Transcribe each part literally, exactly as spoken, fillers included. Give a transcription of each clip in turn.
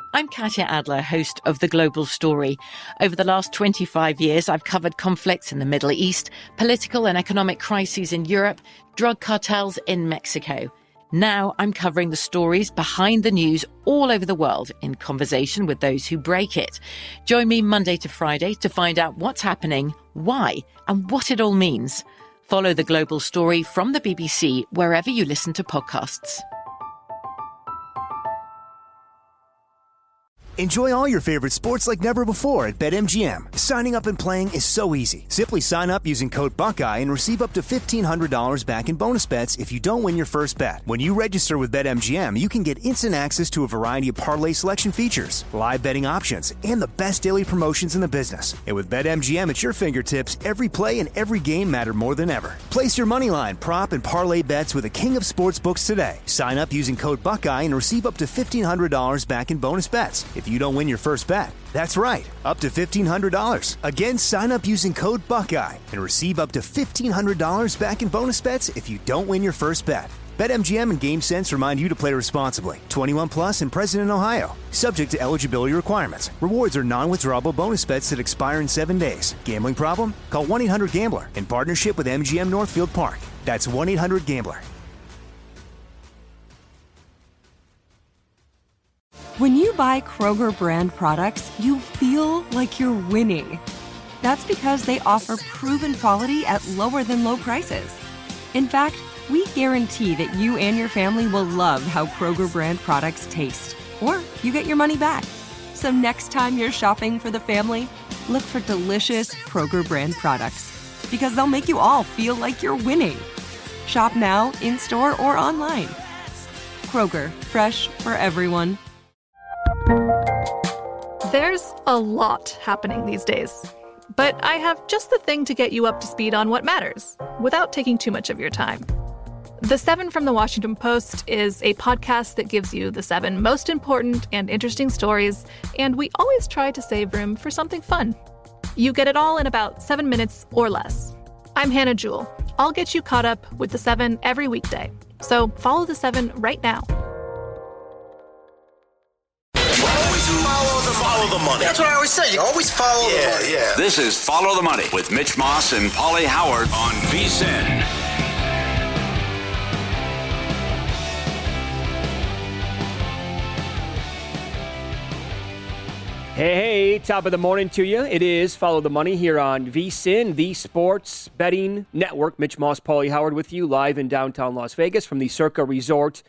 I'm Katya Adler, host of The Global Story. Over the last twenty-five years, I've covered conflicts in the Middle East, political and economic crises in Europe, drug cartels in Mexico. Now I'm covering the stories behind the news all over the world in conversation with those who break it. Join me Monday to Friday to find out what's happening, why, and what it all means. Follow The Global Story from the B B C wherever you listen to podcasts. Enjoy all your favorite sports like never before at BetMGM. Signing up and playing is so easy. Simply sign up using code Buckeye and receive up to fifteen hundred dollars back in bonus bets if you don't win your first bet. When you register with BetMGM, you can get instant access to a variety of parlay selection features, live betting options, and the best daily promotions in the business. And with BetMGM at your fingertips, every play and every game matter more than ever. Place your moneyline, prop, and parlay bets with the king of sportsbooks today. Sign up using code Buckeye and receive up to fifteen hundred dollars back in bonus bets if you don't win your first bet. That's right, up to fifteen hundred dollars. Again, sign up using code Buckeye and receive up to fifteen hundred dollars back in bonus bets if you don't win your first bet. BetMGM and GameSense remind you to play responsibly. twenty-one plus and present in Ohio. Subject to eligibility requirements. Rewards are non-withdrawable bonus bets that expire in seven days. Gambling problem? Call one eight hundred gambler in partnership with M G M Northfield Park. That's one eight hundred gambler. When you buy Kroger brand products, you feel like you're winning. That's because they offer proven quality at lower than low prices. In fact, we guarantee that you and your family will love how Kroger brand products taste, or you get your money back. So next time you're shopping for the family, look for delicious Kroger brand products, because they'll make you all feel like you're winning. Shop now, in-store, or online. Kroger, fresh for everyone. There's a lot happening these days, but I have just the thing to get you up to speed on what matters without taking too much of your time. The Seven from the Washington Post is a podcast that gives you the seven most important and interesting stories, and we always try to save room for something fun. You get it all in about seven minutes or less. I'm Hannah Jewell. I'll get you caught up with the seven every weekday. So follow the seven right now. Follow the, follow the money. That's what I always say. You always follow yeah, the money. Yeah. This is Follow the Money with Mitch Moss and Paulie Howard on V S I N. Hey, hey, top of the morning to you. It is Follow the Money here on V S I N, the Sports Betting Network. Mitch Moss, Paulie Howard with you live in downtown Las Vegas from the Circa Resort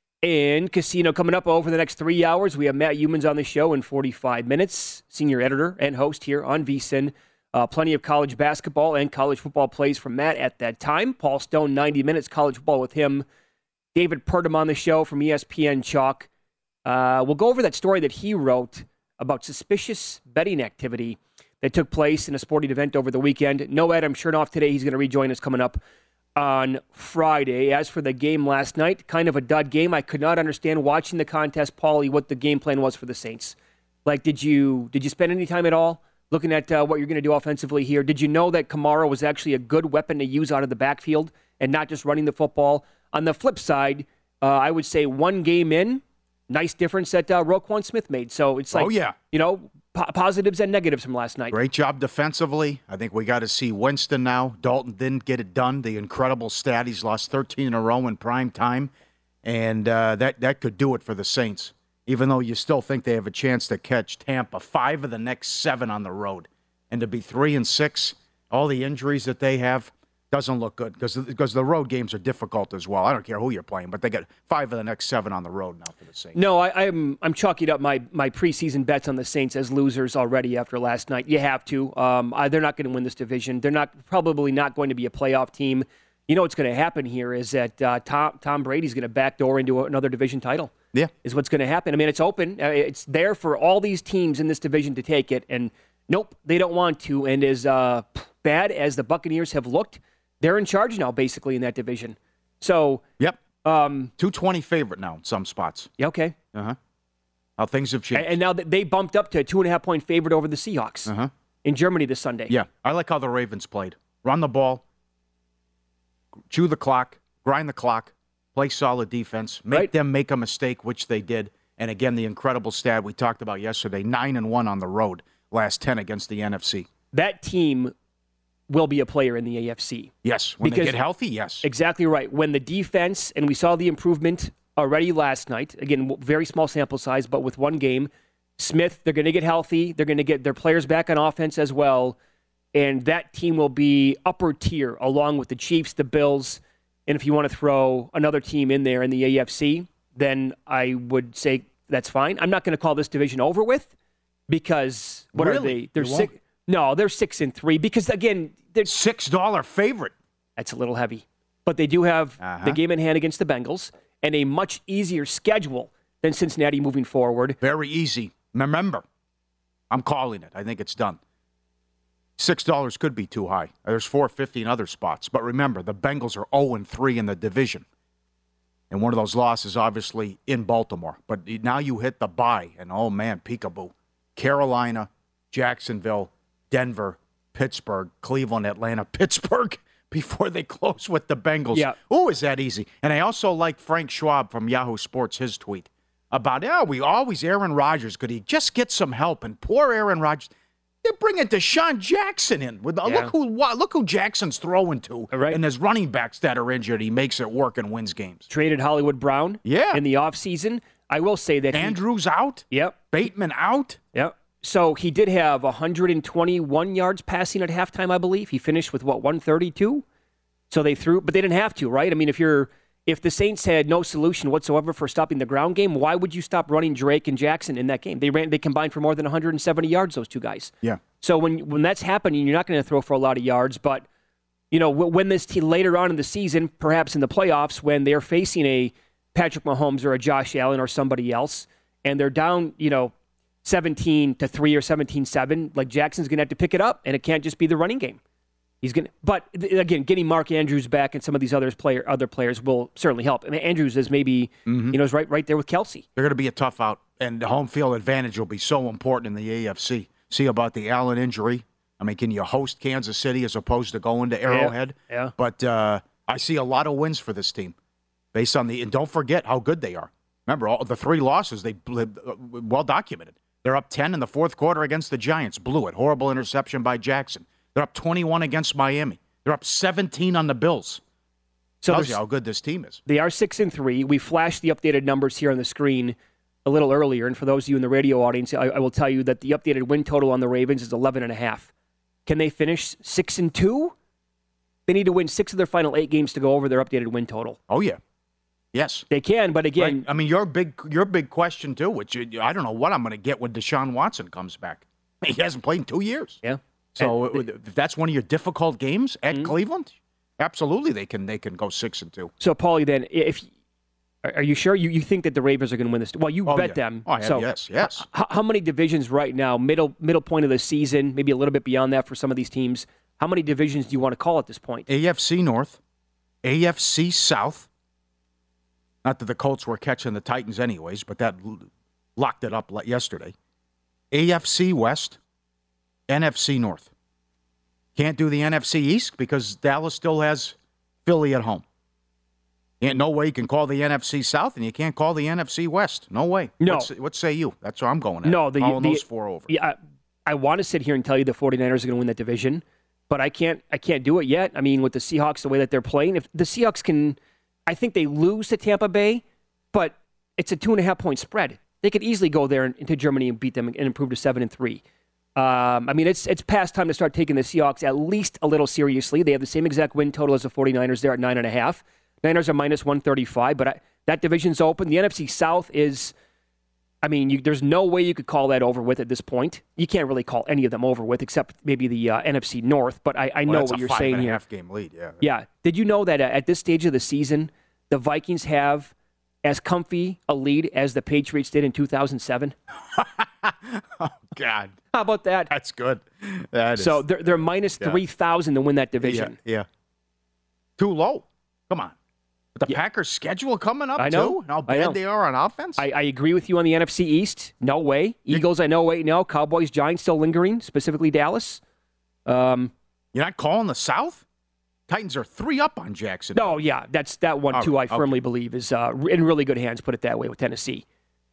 and Casino. Coming up over the next three hours, we have Matt Youmans on the show in forty-five minutes, senior editor and host here on V S I N. Uh, plenty of college basketball and college football plays from Matt at that time. Paul Stone, ninety minutes college football with him. David Purdom on the show from E S P N Chalk. Uh, we'll go over that story that he wrote about suspicious betting activity that took place in a sporting event over the weekend. No Adam Chernoff today. He's going to rejoin us coming up on Friday. As for the game last night, kind of a dud game. I could not understand watching the contest, Paulie, what the game plan was for the Saints. Like, did you did you spend any time at all looking at uh, what you're going to do offensively here? Did you know that Kamara was actually a good weapon to use out of the backfield and not just running the football? On the flip side, uh, I would say one game in, nice difference that uh, Roquan Smith made. So it's like, oh, yeah. you know, po- positives and negatives from last night. Great job defensively. I think we got to see Winston now. Dalton didn't get it done. The incredible stat, he's lost thirteen in a row in prime time. And uh, that, that could do it for the Saints, even though you still think they have a chance to catch Tampa five of the next seven on the road. And to be three and six, all the injuries that they have, doesn't look good because because the road games are difficult as well. I don't care who you're playing, but they got five of the next seven on the road now for the Saints. No, I, I'm I'm chalking up my, my preseason bets on the Saints as losers already after last night. You have to. Um, I, they're not going to win this division. They're not probably not going to be a playoff team. You know what's going to happen here is that uh, Tom Tom Brady's going to backdoor into another division title. Yeah, is what's going to happen. I mean, it's open. Uh, it's there for all these teams in this division to take it, and nope, they don't want to. And as uh, bad as the Buccaneers have looked, they're in charge now, basically, in that division. So, yep, um, two twenty favorite now in some spots. Yeah, okay. Uh huh. How things have changed, and, and now they bumped up to a two and a half point favorite over the Seahawks uh-huh. in Germany this Sunday. Yeah, I like how the Ravens played. Run the ball, chew the clock, grind the clock, play solid defense, make right. them make a mistake, which they did, And again, the incredible stat we talked about yesterday, nine and one on the road, last ten against the N F C. That team will be a player in the A F C. Yes, when because they get healthy, yes. Exactly right. When the defense, and we saw the improvement already last night, again, very small sample size, but with one game, Smith, they're going to get healthy. They're going to get their players back on offense as well. And that team will be upper tier along with the Chiefs, the Bills, and if you want to throw another team in there in the A F C, then I would say that's fine. I'm not going to call this division over with because what really? are they? They're You six. won't? No, they're six and three because again, they're six dollar favorite. That's a little heavy, but they do have uh-huh. the game in hand against the Bengals and a much easier schedule than Cincinnati moving forward. Very easy. Remember, I'm calling it. I think it's done. Six dollars could be too high. There's four fifty in other spots, but remember, the Bengals are zero and three in the division. And one of those losses, obviously, in Baltimore. But now you hit the bye, and oh, man, peekaboo. Carolina, Jacksonville, Denver, Pittsburgh, Cleveland, Atlanta, Pittsburgh, before they close with the Bengals. Yeah. Oh, is that easy? And I also like Frank Schwab from Yahoo Sports, his tweet about, yeah, we always, Aaron Rodgers, could he just get some help? And poor Aaron Rodgers, they're bringing Deshaun Jackson in. With Yeah. Look who look who Jackson's throwing to. Right. And there's running backs that are injured. He makes it work and wins games. Traded Hollywood Brown Yeah. in the offseason. I will say that he- Andrews out. Yep. Bateman out. Yep. So he did have one hundred twenty-one yards passing at halftime, I believe. He finished with, what, one thirty-two? So they threw, but they didn't have to, right? I mean, if you're, if the Saints had no solution whatsoever for stopping the ground game, why would you stop running Drake and Jackson in that game? They ran, they combined for more than one hundred seventy yards, those two guys. Yeah. So when when that's happening, you're not going to throw for a lot of yards. But, you know, when this team later on in the season, perhaps in the playoffs, when they're facing a Patrick Mahomes or a Josh Allen or somebody else, and they're down, you know, seventeen to three or seventeen seven, like Jackson's going to have to pick it up, and it can't just be the running game. He's going to, but again, getting Mark Andrews back and some of these others player other players will certainly help. I mean, Andrews is maybe Mm-hmm. you know is right right there with Kelsey. They're going to be a tough out, and the home field advantage will be so important in the A F C. See about the Allen injury. I mean, can you host Kansas City as opposed to going to Arrowhead? Yeah. yeah. But uh, I see a lot of wins for this team based on the, and don't forget how good they are. Remember, all the three losses, they well documented. They're up ten in the fourth quarter against the Giants. Blew it. Horrible interception by Jackson. They're up twenty-one against Miami. They're up seventeen on the Bills. So Tells you how good this team is. They are six and three. We flashed the updated numbers here on the screen a little earlier, and for those of you in the radio audience, I, I will tell you that the updated win total on the Ravens is eleven and a half. Can they finish six and two? They need to win six of their final eight games to go over their updated win total. Oh yeah, yes, they can. But again, right. I mean, your big your big question too, which I don't know what I'm going to get when Deshaun Watson comes back. He hasn't played in two years. Yeah. So and, if that's one of your difficult games at mm-hmm. Cleveland, absolutely they can they can go six and two. So Paulie, then if are you sure you, you think that the Ravens are going to win this? Well, you oh, bet yeah. them. Oh, yeah, so yes, yes. How, how many divisions right now, middle middle point of the season, maybe a little bit beyond that for some of these teams? How many divisions do you want to call at this point? A F C North, A F C South. Not that the Colts were catching the Titans anyways, but that locked it up yesterday. A F C West, N F C North. Can't do the N F C East because Dallas still has Philly at home. Ain't no way you can call the N F C South, and you can't call the N F C West. No way. No. What, what say you? That's where I'm going at. No, the, Calling the, those four over. Yeah, I, I want to sit here and tell you the 49ers are going to win that division, but I can't I can't do it yet. I mean, with the Seahawks, the way that they're playing, if the Seahawks can, I think they lose to Tampa Bay, but it's a two and a half point spread. They could easily go there into Germany and beat them and improve to seven and three. Um, I mean, it's it's past time to start taking the Seahawks at least a little seriously. They have the same exact win total as the 49ers there at nine and a half. Niners are minus one thirty-five, but I, that division's open. The N F C South is, I mean, you, there's no way you could call that over with at this point. You can't really call any of them over with except maybe the uh, N F C North, but I, I well, know that's what a you're five saying and a here. half game lead, yeah. Yeah. Did you know that uh, at this stage of the season, the Vikings have as comfy a lead as the Patriots did in two thousand seven? Oh, God. How about that? That's good. That is, so they're, they're minus yeah. three thousand to win that division. Yeah, yeah. Too low. Come on. But the Yeah. Packers' schedule coming up, I know. too? And how I know. bad they are on offense? I, I agree with you on the N F C East. No way. Eagles, I know, wait, no. Cowboys, Giants still lingering, specifically Dallas. Um, You're not calling the South? Titans are three up on Jackson. no, yeah, that's that one, All too, right, I firmly okay. believe is uh, in really good hands, put it that way, with Tennessee.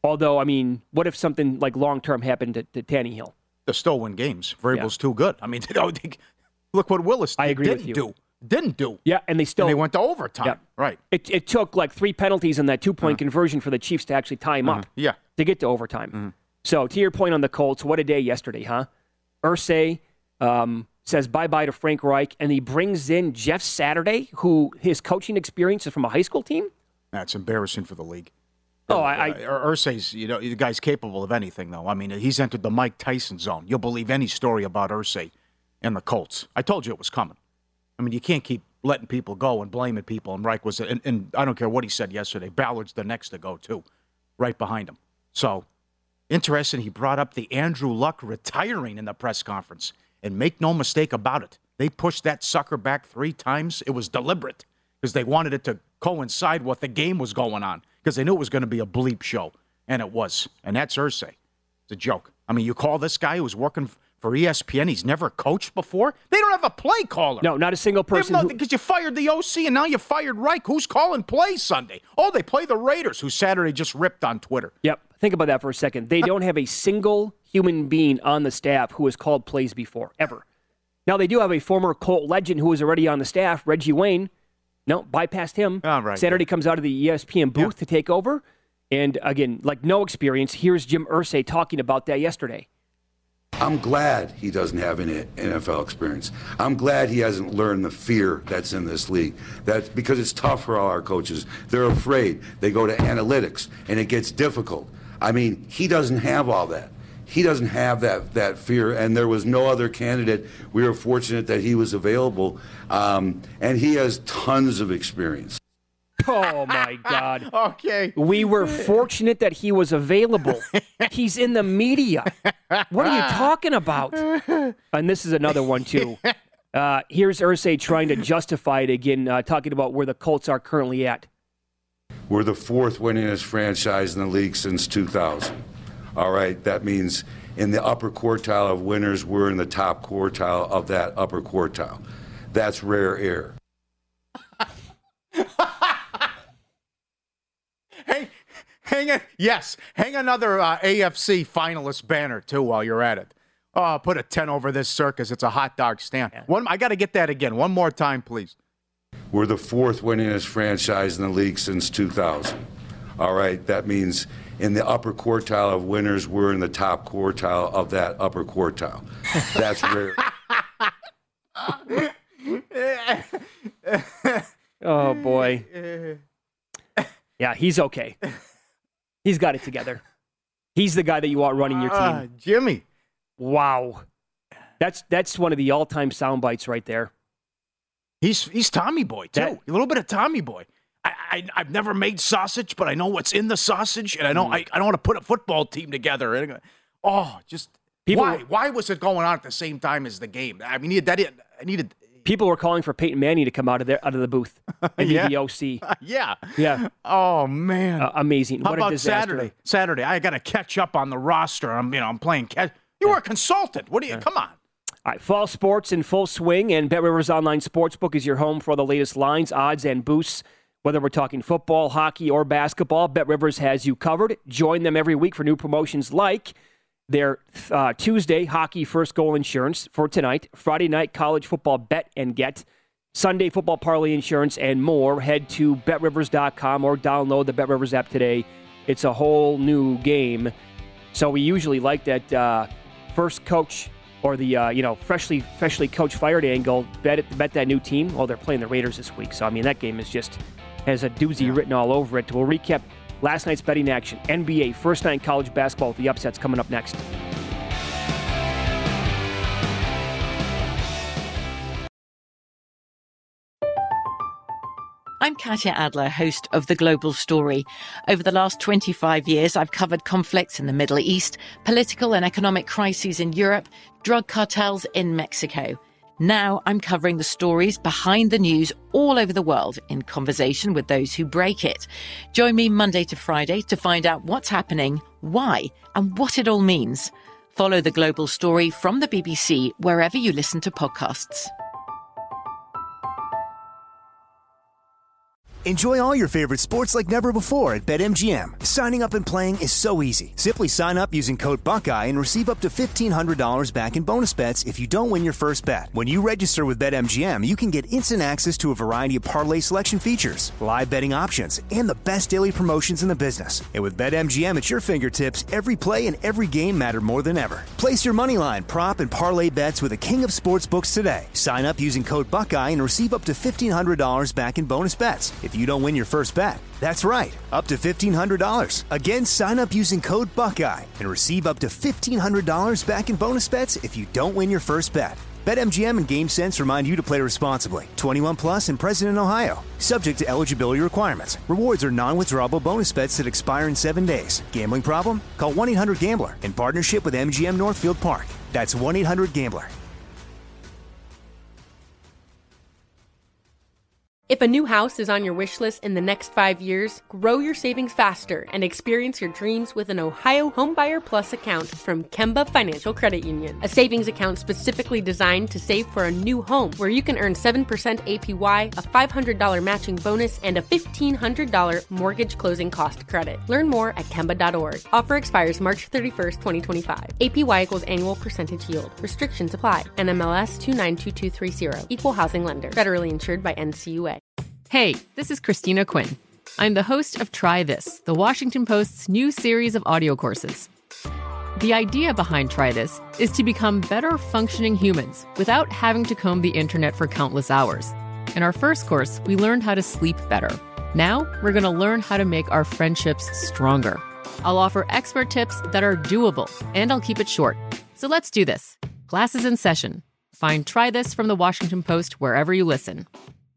Although, I mean, what if something like long-term happened to, to Tannehill? They'll still win games. Vrabel's yeah. too good. I mean, you know, they, look what Willis I agree didn't with you. do. Didn't do. Yeah, and they still... And they went to overtime. Yeah. Right. It, it took like three penalties in that two-point uh-huh. conversion for the Chiefs to actually tie him uh-huh. up. Yeah. To get to overtime. Mm-hmm. So, to your point on the Colts, what a day yesterday, huh? Irsay um, says bye-bye to Frank Reich, and he brings in Jeff Saturday, who his coaching experience is from a high school team? That's embarrassing for the league. Oh, I, I uh, Irsay's, you know, the guy's capable of anything, though. I mean, he's entered the Mike Tyson zone. You'll believe any story about Irsay and the Colts. I told you it was coming. I mean, you can't keep letting people go and blaming people. And Reich was, and, and I don't care what he said yesterday. Ballard's the next to go too, right behind him. So interesting. He brought up the Andrew Luck retiring in the press conference, and make no mistake about it, they pushed that sucker back three times. It was deliberate because they wanted it to coincide with the game was going on, because they knew it was going to be a bleep show, and it was. And that's Irsay. It's a joke. I mean, you call this guy who's working for E S P N, he's never coached before? They don't have a play caller. No, not a single person. Because who... you fired the O C, and now you fired Reich. Who's calling plays Sunday? Oh, they play the Raiders, who Saturday just ripped on Twitter. Yep. Think about that for a second. They don't have a single human being on the staff who has called plays before, ever. Now, they do have a former Colt legend who was already on the staff, Reggie Wayne. No, bypassed him. Oh, right, Saturday yeah. comes out of the E S P N booth yeah. to take over. And again, like no experience. Here's Jim Irsay talking about that yesterday. I'm glad he doesn't have any N F L experience. I'm glad he hasn't learned the fear that's in this league. That's because it's tough for all our coaches. They're afraid. They go to analytics, and it gets difficult. I mean, he doesn't have all that. He doesn't have that, that fear, and there was no other candidate. We were fortunate that he was available, um, and he has tons of experience. Oh, my God. Okay. We were fortunate that he was available. He's in the media. What are you talking about? And this is another one, too. Uh, here's Irsay trying to justify it again, uh, talking about where the Colts are currently at. We're the fourth winningest franchise in the league since two thousand. All right, that means in the upper quartile of winners, we're in the top quartile of that upper quartile. That's rare air. Hey, hang on. Yes, hang another uh, A F C finalist banner, too, while you're at it. Oh, put a ten over this circus. It's a hot dog stand. Yeah. One, I got to get that again. One more time, please. We're the fourth winningest franchise in the league since two thousand. All right, that means in the upper quartile of winners, we're in the top quartile of that upper quartile. That's rare. Oh, boy. Yeah, he's okay. He's got it together. He's the guy that you want running your team. Uh, Jimmy. Wow. That's that's one of the all-time sound bites right there. He's he's Tommy Boy, too. That, a little bit of Tommy Boy. I, I, I've never made sausage, but I know what's in the sausage, and I know mm. I, I don't want to put a football team together. Oh, just people, why? Why was it going on at the same time as the game? I mean, that I needed. People were calling for Peyton Manning to come out of there, out of the booth and yeah. be the O C. yeah, yeah. Oh man, uh, amazing! How what about a disaster. Saturday? Saturday, I got to catch up on the roster. I'm, you know, I'm playing catch. You were a consultant. What do you? Yeah. Come on. All right, fall sports in full swing, and BetRivers Online Sportsbook is your home for all the latest lines, odds, and boosts. Whether we're talking football, hockey, or basketball, BetRivers has you covered. Join them every week for new promotions like their uh, Tuesday hockey first goal insurance for tonight, Friday night college football bet and get, Sunday football parlay insurance, and more. Head to bet rivers dot com or download the BetRivers app today. It's a whole new game. So we usually like that uh, first coach or the uh, you know freshly freshly coach fired angle. Bet it, bet that new team. Well, they're playing the Raiders this week, so I mean that game is just has a doozy yeah. written all over it. We'll recap last night's betting action. N B A first night college basketball with the upsets coming up next. I'm Katya Adler, host of The Global Story. Over the last twenty-five years, I've covered conflicts in the Middle East, political and economic crises in Europe, drug cartels in Mexico. Now I'm covering the stories behind the news all over the world in conversation with those who break it. Join me Monday to Friday to find out what's happening, why, and what it all means. Follow The Global Story from the B B C wherever you listen to podcasts. Enjoy all your favorite sports like never before at BetMGM. Signing up and playing is so easy. Simply sign up using code Buckeye and receive up to fifteen hundred dollars back in bonus bets if you don't win your first bet. When you register with BetMGM, you can get instant access to a variety of parlay selection features, live betting options, and the best daily promotions in the business. And with BetMGM at your fingertips, every play and every game matter more than ever. Place your moneyline, prop, and parlay bets with the king of sportsbooks today. Sign up using code Buckeye and receive up to fifteen hundred dollars back in bonus bets if you don't win your first bet. That's right, up to fifteen hundred dollars. Again, sign up using code Buckeye and receive up to fifteen hundred dollars back in bonus bets if you don't win your first bet. BetMGM and GameSense remind you to play responsibly. twenty-one plus and present in Ohio. Subject to eligibility requirements. Rewards are non-withdrawable bonus bets that expire in seven days. Gambling problem? Call one eight hundred gambler in partnership with M G M Northfield Park. That's one eight hundred gambler. If a new house is on your wish list in the next five years, grow your savings faster and experience your dreams with an Ohio Homebuyer Plus account from Kemba Financial Credit Union. A savings account specifically designed to save for a new home where you can earn seven percent A P Y, a five hundred dollars matching bonus, and a fifteen hundred dollars mortgage closing cost credit. Learn more at Kemba dot org. Offer expires March thirty-first, twenty twenty-five. A P Y equals annual percentage yield. Restrictions apply. N M L S two nine two two three zero. Equal housing lender. Federally insured by N C U A. Hey, this is Christina Quinn. I'm the host of Try This, the Washington Post's new series of audio courses. The idea behind Try This is to become better functioning humans without having to comb the internet for countless hours. In our first course, we learned how to sleep better. Now, we're going to learn how to make our friendships stronger. I'll offer expert tips that are doable, and I'll keep it short. So let's do this. Class is in session. Find Try This from the Washington Post wherever you listen.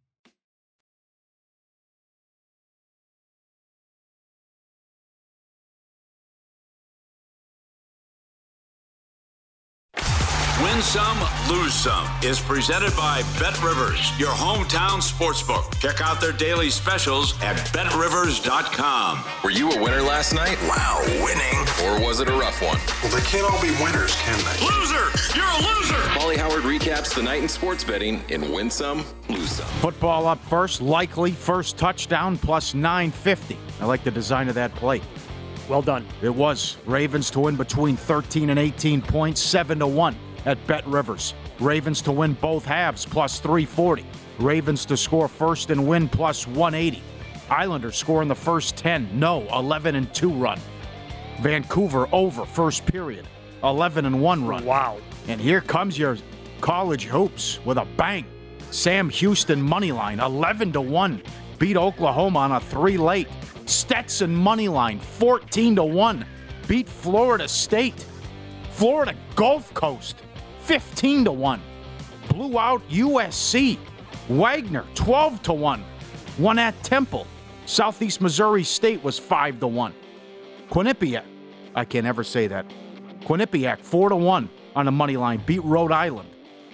Win Some, Lose Some is presented by BetRivers, your hometown sportsbook. Check out their daily specials at bet rivers dot com. Were you a winner last night? Wow, winning. Or was it a rough one? Well, they can't all be winners, can they? Loser! You're a loser! Paulie Howard recaps the night in sports betting in Win Some, Lose Some. Football up first, likely first touchdown plus nine fifty. I like the design of that play. Well done. It was. Ravens to win between thirteen and eighteen points, seven to one. At Bet Rivers. Ravens to win both halves, plus three forty. Ravens to score first and win, plus one eighty. Islanders score in the first ten, no, eleven and two run. Vancouver over first period, eleven and one run. Wow. And here comes your college hoops with a bang. Sam Houston money line, eleven to one. Beat Oklahoma on a three late. Stetson money line, fourteen to one. Beat Florida State. Florida Gulf Coast, fifteen to one. Blew out U S C. Wagner, twelve to one. Won at Temple. Southeast Missouri State was five to one. Quinnipiac, I can't ever say that. Quinnipiac, four to one on the money line. Beat Rhode Island.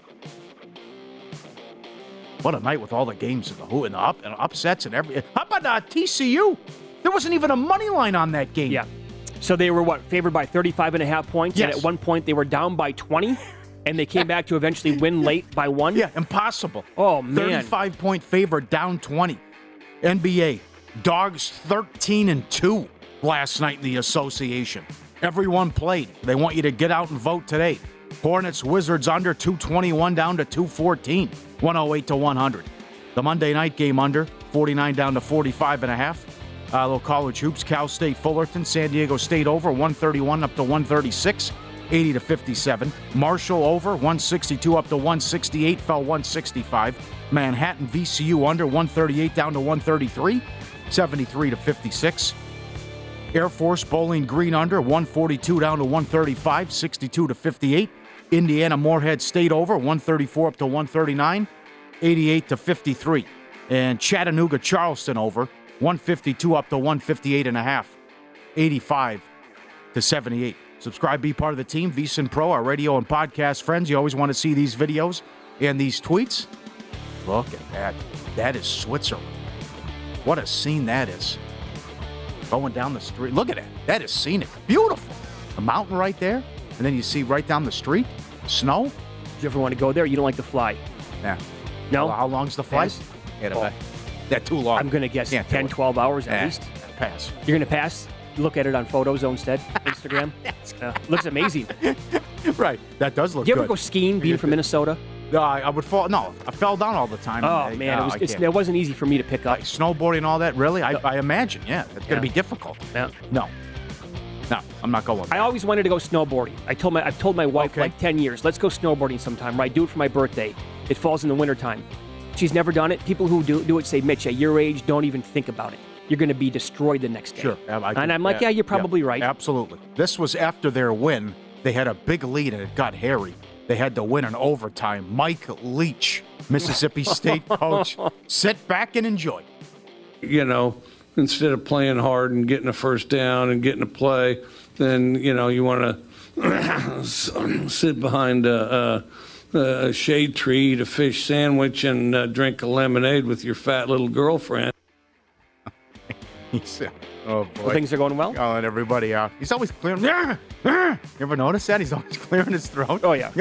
What a night with all the games and the who and the up and upsets and every. How about uh, T C U? There wasn't even a money line on that game. Yeah. So they were, what, favored by thirty-five and a half points? Yes. And at one point they were down by twenty, and they came back to eventually win late by one? Yeah, impossible. Oh, man. thirty-five point favorite, down twenty. N B A, Dogs thirteen and two last night in the association. Everyone played. They want you to get out and vote today. Hornets, Wizards under, two twenty-one down to two fourteen, one oh eight to one hundred. The Monday night game under, forty-nine down to forty-five and a half. Uh, little college hoops, Cal State, Fullerton, San Diego State over, one thirty-one up to one thirty-six, eighty to fifty-seven. Marshall over, one sixty-two up to one sixty-eight, fell one sixty-five. Manhattan, V C U under, one thirty-eight down to one thirty-three, seventy-three to fifty-six. Air Force, Bowling Green under, one forty-two down to one thirty-five, sixty-two to fifty-eight. Indiana, Morehead State over, one thirty-four up to one thirty-nine, eighty-eight to fifty-three. And Chattanooga, Charleston over, one fifty-two up to one fifty-eight and a half, eighty-five to seventy-eight. Subscribe, be part of the team. VSiN Pro, our radio and podcast friends. You always want to see these videos and these tweets. Look at that. That is Switzerland. What a scene that is. Going down the street. Look at that. That is scenic. Beautiful. A mountain right there. And then you see right down the street, snow. Do you ever want to go there? You don't like to fly? Yeah. No? Well, how long's the flight? Yes. Oh. That too long. I'm going to guess Can't ten, twelve hours at eh, least. Pass. You're going to pass? Look at it on Photos instead, Instagram. uh, looks amazing. Right. That does look Do you good. ever go skiing being from Minnesota? No, I, I would fall. No, I fell down all the time. Oh, I, man. no, it, was, I it's, can't. it wasn't easy for me to pick up. Like snowboarding and all that, really? I, I imagine, yeah. It's going to Yeah. be difficult. Yeah. No. No, I'm not going. I always wanted to go snowboarding. I told my I've told my wife Okay. like ten years, let's go snowboarding sometime, right? Do it for my birthday. It falls in the wintertime. She's never done it. People who do, do it say, Mitch, at your age, don't even think about it. You're going to be destroyed the next day. Sure. I, I and can- I'm like, yeah, you're probably yeah, right. Absolutely. This was after their win. They had a big lead, and it got hairy. They had to win in overtime. Mike Leach, Mississippi State coach, sit back and enjoy. You know, instead of playing hard and getting a first down and getting a play, then, you know, you want to sit behind a, a, a shade tree, eat a fish sandwich, and uh, drink a lemonade with your fat little girlfriend. He said, oh, boy. Well, things are going well? Calling everybody out. He's always clearing. You ever notice that? He's always clearing his throat. Oh, yeah.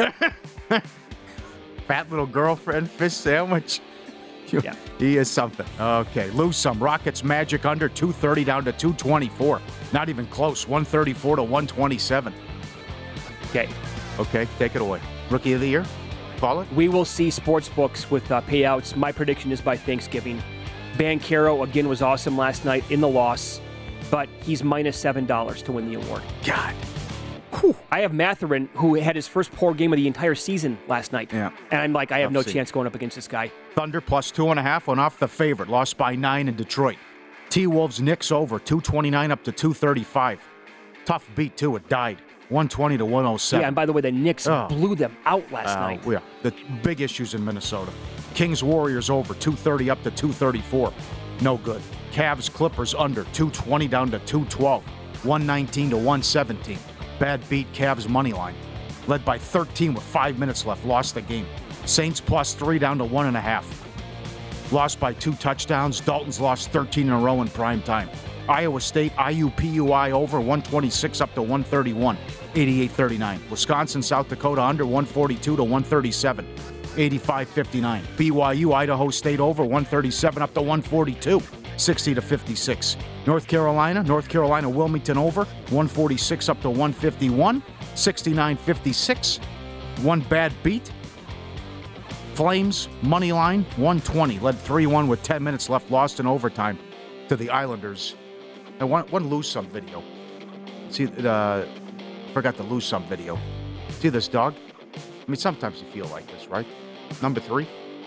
Fat little girlfriend, fish sandwich. Yeah. He is something. Okay, lose some. Rockets Magic under two thirty down to two twenty-four. Not even close. one thirty-four to one twenty-seven. Okay. Okay, take it away. Rookie of the year? Call it? We will see sports books with uh, payouts. My prediction is by Thanksgiving. Banchero, again, was awesome last night in the loss, but he's minus seven dollars to win the award. God. Whew. I have Matherin, who had his first poor game of the entire season last night. Yeah. And I'm like, I have Tough no scene. chance going up against this guy. Thunder plus two and a half went off the favorite. Lost by nine in Detroit. T-Wolves Knicks over two twenty-nine up to two thirty-five. Tough beat, too. It died. one twenty to one oh seven. Yeah, and by the way, the Knicks Oh. blew them out last Uh, night. Yeah, the big issues in Minnesota. Kings Warriors over two thirty up to two thirty-four. No good. Cavs Clippers under two twenty down to two twelve. one nineteen to one seventeen. Bad beat Cavs money line. Led by thirteen with five minutes left. Lost the game. Saints plus three down to one and a half. Lost by two touchdowns. Dalton's lost thirteen in a row in prime time. Iowa State I U P U I over one twenty-six up to one thirty-one. eighty-eight thirty-nine. Wisconsin South Dakota under one forty-two to one thirty-seven. eighty-five fifty-nine. B Y U Idaho State over one thirty-seven up to one forty-two. sixty to fifty-six. North Carolina, North Carolina Wilmington over one forty-six up to one fifty-one. sixty-nine fifty-six. One bad beat. Flames money line one twenty, led three one with ten minutes left, lost in overtime to the Islanders. I want one lose some video. See, uh, forgot the lose some video. See this dog? I mean, sometimes you feel like this, right? Number three.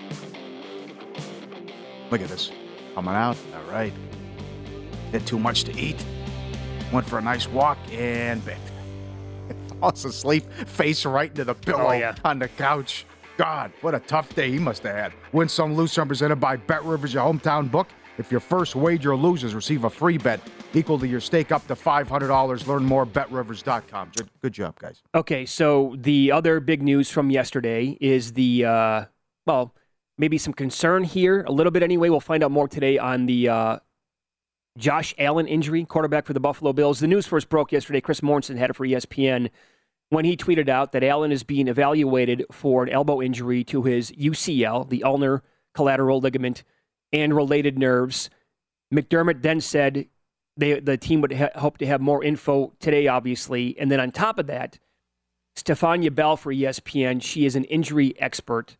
Look at this. Coming out. All right. Had too much to eat. Went for a nice walk and bit. Falls asleep, face right into the pillow Oh, yeah. on the couch. God, what a tough day he must have had. Win some, lose some, presented by Bet Rivers, your hometown book. If your first wager loses, receive a free bet equal to your stake up to five hundred dollars. Learn more at bet rivers dot com. Good, good job, guys. Okay, so the other big news from yesterday is the, uh, well, maybe some concern here, a little bit anyway. We'll find out more today on the uh, Josh Allen injury, quarterback for the Buffalo Bills. The news first broke yesterday. Chris Morrison had it for E S P N when he tweeted out that Allen is being evaluated for an elbow injury to his U C L, the ulnar collateral ligament, and related nerves. McDermott then said they, the team would ha- hope to have more info today, obviously. And then on top of that, Stefania Bell for E S P N, she is an injury expert.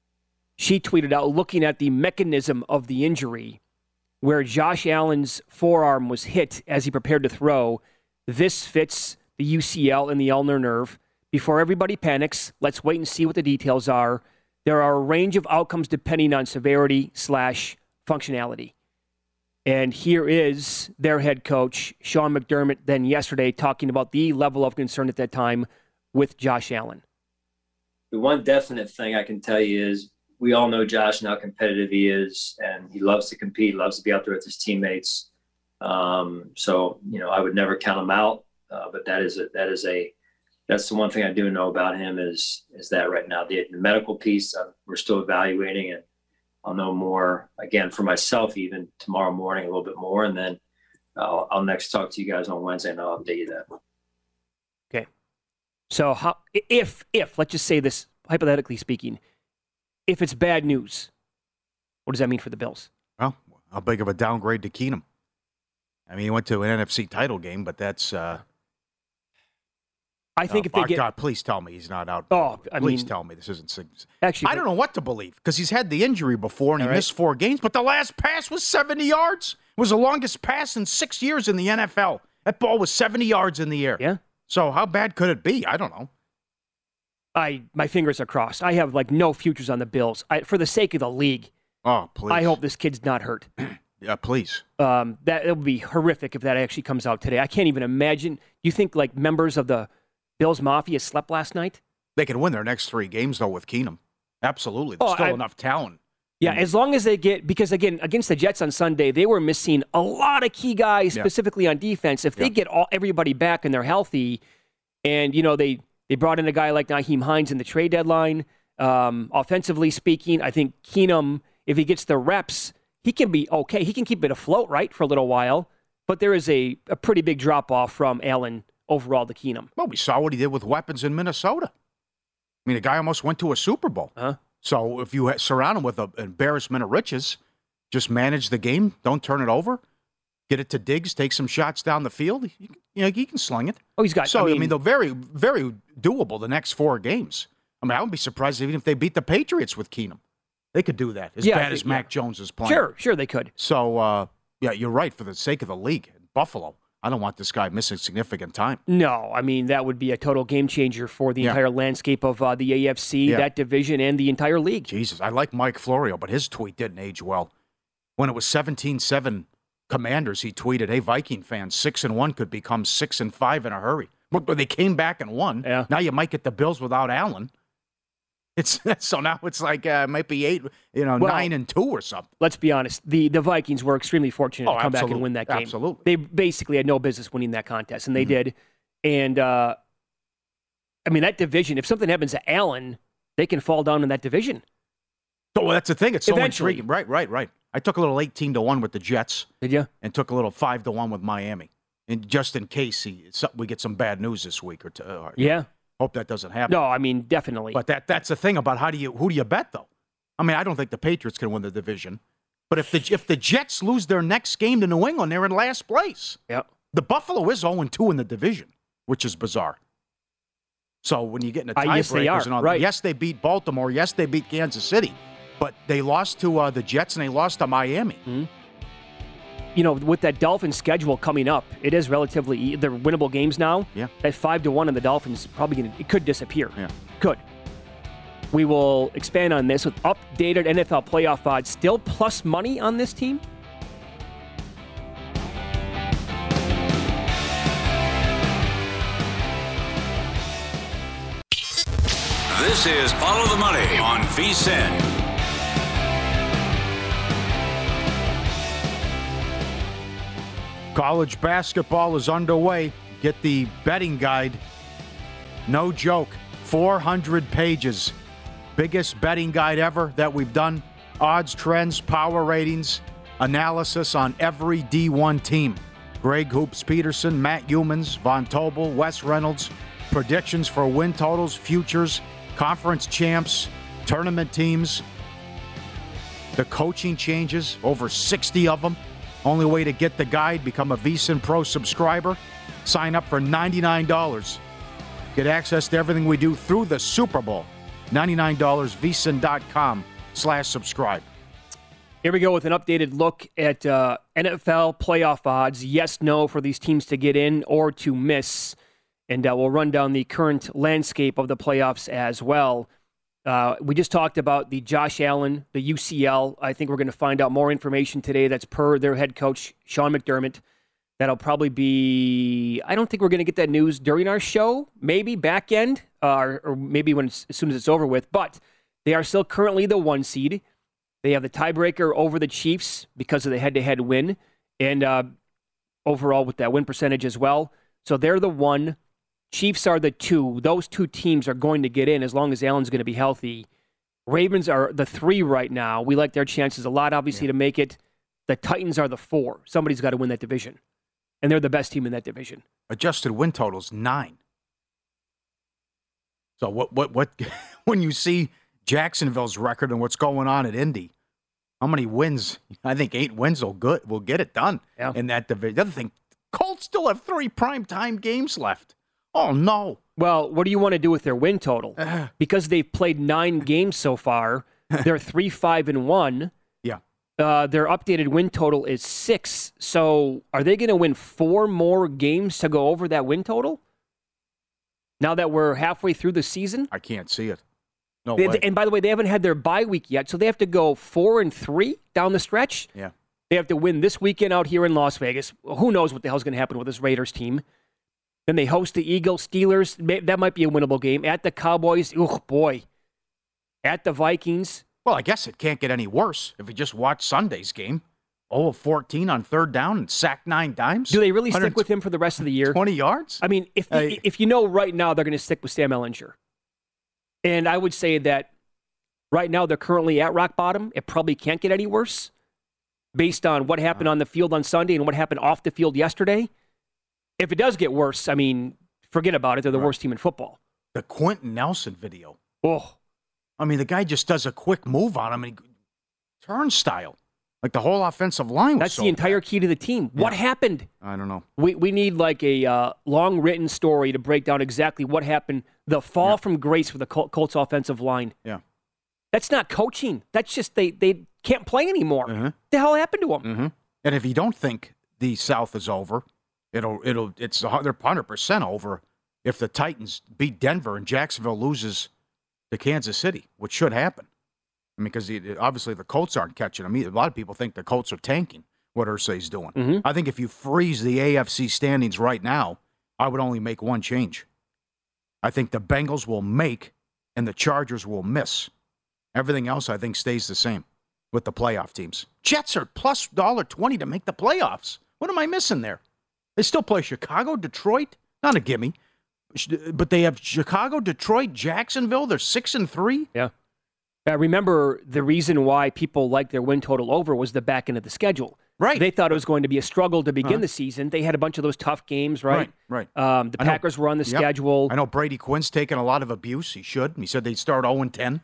She tweeted out, looking at the mechanism of the injury, where Josh Allen's forearm was hit as he prepared to throw. This fits the U C L and the ulnar nerve. Before everybody panics, let's wait and see what the details are. There are a range of outcomes depending on severity slash functionality. And here is their head coach, Sean McDermott, then yesterday talking about the level of concern at that time with Josh Allen. The one definite thing I can tell you is we all know Josh and how competitive he is, and he loves to compete, loves to be out there with his teammates. Um, so, you know, I would never count him out, uh, but that is a, that is a, that's the one thing I do know about him is, is that right now, the, the medical piece, uh, we're still evaluating, and I'll know more again for myself, even tomorrow morning, a little bit more. And then I'll, I'll next talk to you guys on Wednesday and I'll update you that. Okay. So how, if, if, let's just say this, hypothetically speaking, if it's bad news, what does that mean for the Bills? Well, how big of a downgrade to Keenum? I mean, he went to an N F C title game, but that's. Uh, I think uh, if they oh, get. God, please tell me he's not out. Oh, I please mean, tell me this isn't. Actually, I don't know what to believe because he's had the injury before and he right. missed four games, but the last pass was seventy yards. It was the longest pass in six years in the N F L. That ball was seventy yards in the air. Yeah. So how bad could it be? I don't know. I my fingers are crossed. I have like no futures on the Bills. I, for the sake of the league. Oh, please. I hope this kid's not hurt. Yeah, please. Um, that it would be horrific if that actually comes out today. I can't even imagine. You think like members of the Bills Mafia slept last night? They can win their next three games, though, with Keenum. Absolutely. There's Oh, still I- enough talent. Yeah, as long as they get, because again, against the Jets on Sunday, they were missing a lot of key guys, Yeah. specifically on defense. If they Yeah. get all everybody back and they're healthy, and you know they they brought in a guy like Nyheim Hines in the trade deadline. Um, offensively speaking, I think Keenum, if he gets the reps, he can be okay. He can keep it afloat, right, for a little while. But there is a, a pretty big drop off from Allen overall to Keenum. Well, we saw what he did with weapons in Minnesota. I mean, the guy almost went to a Super Bowl. Huh? So if you ha- surround him with an embarrassment of riches, just manage the game, don't turn it over, get it to Diggs, take some shots down the field. You, you know, he can sling it. Oh, he's got. So I I mean, mean, they're very, very doable the next four games. I mean, I wouldn't be surprised even if they beat the Patriots with Keenum. They could do that as Yeah, I bad think- as Mac yeah. Jones is playing. sure, sure they could. So uh, yeah, you're right. For the sake of the league, Buffalo, I don't want this guy missing significant time. No, I mean that would be a total game changer for the Yeah. entire landscape of uh, the A F C, Yeah. that division, and the entire league. Jesus, I like Mike Florio, but his tweet didn't age well. When it was seventeen seven Commanders, he tweeted, "Hey, Viking fans, six and one could become six and five in a hurry." But but they came back and won. Yeah. Now you might get the Bills without Allen. It's so now it's like uh, it might be eight, you know, Well, nine and two or something. Let's be honest. The the Vikings were extremely fortunate Oh, to come back and absolutely. win that game. Absolutely. They basically had no business winning that contest, and they Mhm. did. And, uh, I mean, that division, if something happens to Allen, they can fall down in that division. So well, that's the thing. It's so Eventually. intriguing. Right, right, right. I took a little eighteen to one with the Jets. Did you? And took a little five to one with Miami, and just in case he so- we get some bad news this week or two. Or, Yeah. Hope that doesn't happen. No, I mean, definitely. But that that's the thing about how do you who do you bet though? I mean, I don't think the Patriots can win the division. But if the if the Jets lose their next game to New England, they're in last place. Yeah. The Buffalo is oh and two in the division, which is bizarre. So when you get into Uh, yes, they tiebreakers are, and all right. that, yes, they beat Baltimore, yes, they beat Kansas City, but they lost to uh, the Jets and they lost to Miami. Mm-hmm. You know, with that Dolphins schedule coming up, it is relatively e- they're winnable games now. Yeah. That five to one on the Dolphins probably gonna it could disappear. Yeah. Could. We will expand on this with updated N F L playoff odds. Still plus money on this team. This is Follow the Money on V S I N. College basketball is underway. Get the betting guide. No joke. four hundred pages. Biggest betting guide ever that we've done. Odds, trends, power ratings, analysis on every D one team. Greg Hoops Peterson, Matt Humans, Von Tobel, Wes Reynolds. Predictions for win totals, futures, conference champs, tournament teams. The coaching changes, over sixty of them. Only way to get the guide, become a V S I N Pro subscriber. Sign up for ninety-nine dollars. Get access to everything we do through the Super Bowl. ninety-nine dollars, V S I N dot com slash subscribe. Here we go with an updated look at uh, N F L playoff odds. Yes, no for these teams to get in or to miss. And uh, we'll run down the current landscape of the playoffs as well. Uh, we just talked about the Josh Allen, the U C L. I think we're going to find out more information today. That's per their head coach, Sean McDermott. That'll probably be, I don't think we're going to get that news during our show. Maybe back end, uh, or, or maybe when it's, as soon as it's over with. But they are still currently the one seed. They have the tiebreaker over the Chiefs because of the head-to-head win. And uh, overall with that win percentage as well. So they're the one. Chiefs are the two. Those two teams are going to get in as long as Allen's going to be healthy. Ravens are the three right now. We like their chances a lot, obviously, yeah. to make it. The Titans are the four. Somebody's got to win that division. And they're the best team in that division. Adjusted win totals, nine. So what, what, what, when you see Jacksonville's record and what's going on at Indy, How many wins? I think eight wins will good will get it done yeah. in that division. The other thing, Colts still have three primetime games left. Oh, no. Well, what do you want to do with their win total? Uh, because they've played nine games so far, they're three, five, and one. Yeah. Uh, their updated win total is six. So are they going to win four more games to go over that win total? Now that we're halfway through the season? I can't see it. No they, way. And by the way, they haven't had their bye week yet, so they have to go four and three down the stretch. Yeah. They have to win this weekend out here in Las Vegas. Who knows what the hell's going to happen with this Raiders team? Then they host the Eagles, Steelers. That might be a winnable game. At the Cowboys. Oh, boy. At the Vikings. Well, I guess it can't get any worse if you just watch Sunday's game. oh of fourteen on third down and sacked nine times. Do they really stick with him for the rest of the year? twenty yards? I mean, if Hey. if you know right now they're going to stick with Sam Ehlinger. And I would say that right now they're currently at rock bottom. It probably can't get any worse based on what happened on the field on Sunday and what happened off the field yesterday. If it does get worse, I mean, forget about it. They're the Right. worst team in football. The Quentin Nelson video. Oh. I mean, the guy just does a quick move on him and he, turnstile. Like the whole offensive line was That's so the entire bad. key to the team. What Yeah. happened? I don't know. We we need like a uh, long written story to break down exactly what happened. The fall Yeah. from grace for the Col- Colts offensive line. Yeah. That's not coaching. That's just they they can't play anymore. Uh-huh. What the hell happened to them? Mm-hmm. And if you don't think the South is over, it'll it'll it's one hundred percent over if the Titans beat Denver and Jacksonville loses to Kansas City, which should happen. I mean, because obviously the Colts aren't catching them. A lot of people think the Colts are tanking what Irsay's doing. Mm-hmm. I think if you freeze the A F C standings right now, I would only make one change. I think the Bengals will make and the Chargers will miss. Everything else, I think, stays the same with the playoff teams. Jets are plus one dollar twenty to make the playoffs. What am I missing there? They still play Chicago, Detroit. Not a gimme. But they have Chicago, Detroit, Jacksonville. They're six and three. Yeah. Uh, remember, the reason why people liked their win total over was the back end of the schedule. Right. They thought it was going to be a struggle to begin Uh-huh. the season. They had a bunch of those tough games, right? Right, Um, the I know- Packers were on the Yep. schedule. I know Brady Quinn's taken a lot of abuse. He should. He said they'd start oh and ten.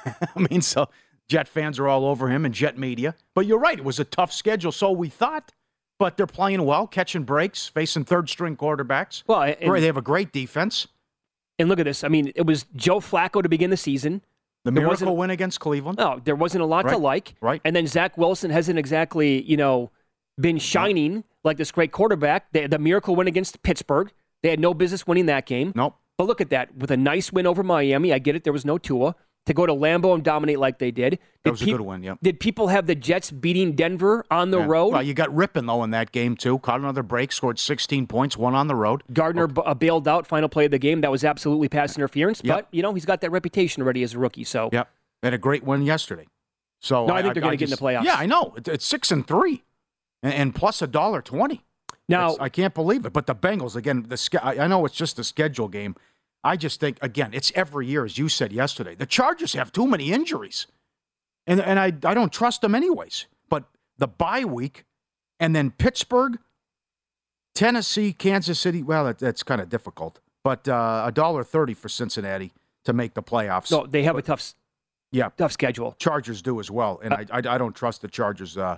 I mean, so Jet fans are all over him and Jet media. But you're right. It was a tough schedule, so we thought. But they're playing well, catching breaks, facing third-string quarterbacks. Well, and- Great, they have a great defense. And look at this. I mean, it was Joe Flacco to begin the season. The There miracle wasn't- win against Cleveland. No, there wasn't a lot to Right, like. right. And then Zach Wilson hasn't exactly, you know, been shining like this great quarterback. They, the miracle win against Pittsburgh. They had no business winning that game. Nope. But look at that. With a nice win over Miami, I get it. There was no Tua. To go to Lambeau and dominate like they did. That Did was a peop- good win, yep. Did people have the Jets beating Denver on the Yeah. road? Well, you got Rippon, though, in that game, too. Caught another break, scored sixteen points, one on the road. Gardner b- uh, bailed out, final play of the game. That was absolutely pass interference. Yep. But, you know, he's got that reputation already as a rookie. So, Yep. Had a great win yesterday. So No, I think they're gonna get in the just- playoffs. Yeah, I know. It's, it's six and three, and, and plus a dollar twenty. Now- It's- I can't believe it. But the Bengals again. The sch- I I know it's just a schedule game. I just think again, it's every year, as you said yesterday. The Chargers have too many injuries, and and I I don't trust them anyways. But the bye week, and then Pittsburgh, Tennessee, Kansas City. Well, that, that's kind of difficult. But uh, a dollar thirty for Cincinnati to make the playoffs. so they have a tough, s- Yeah, tough schedule. Chargers do as well, and I, I I don't trust the Chargers uh,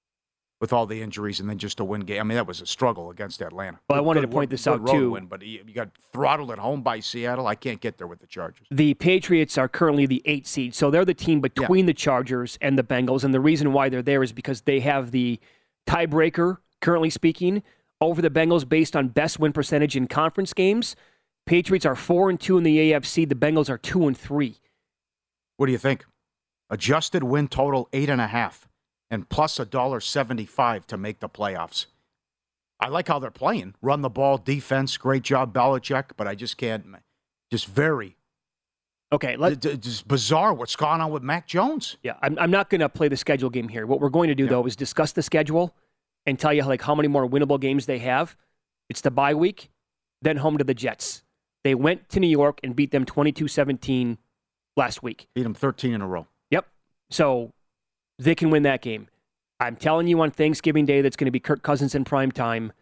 with all the injuries and then just to win game. I mean, that was a struggle against Atlanta. Well, I Good- wanted good to point road- this good out, road too. Win, but you you got throttled at home by Seattle. I can't get there with the Chargers. The Patriots are currently the eight seed, so they're the team between the Chargers and the Bengals. And the reason why they're there is because they have the tiebreaker, currently speaking, over the Bengals based on best win percentage in conference games. Patriots are four and two in the A F C. The Bengals are two and three. What do you think? Adjusted win total eight and a half, and plus a dollar seventy-five to make the playoffs. I like how they're playing. Run the ball, defense, great job, Belichick. But I just can't. Just very. Okay, let, d- d- just bizarre what's gone on with Mac Jones. Yeah, I'm, I'm not going to play the schedule game here. What we're going to do, though, is discuss the schedule and tell you like how many more winnable games they have. It's the bye week, then home to the Jets. They went to New York and beat them twenty-two seventeen last week. Beat them thirteen in a row. Yep. So they can win that game. I'm telling you on Thanksgiving Day that's going to be Kirk Cousins in prime time.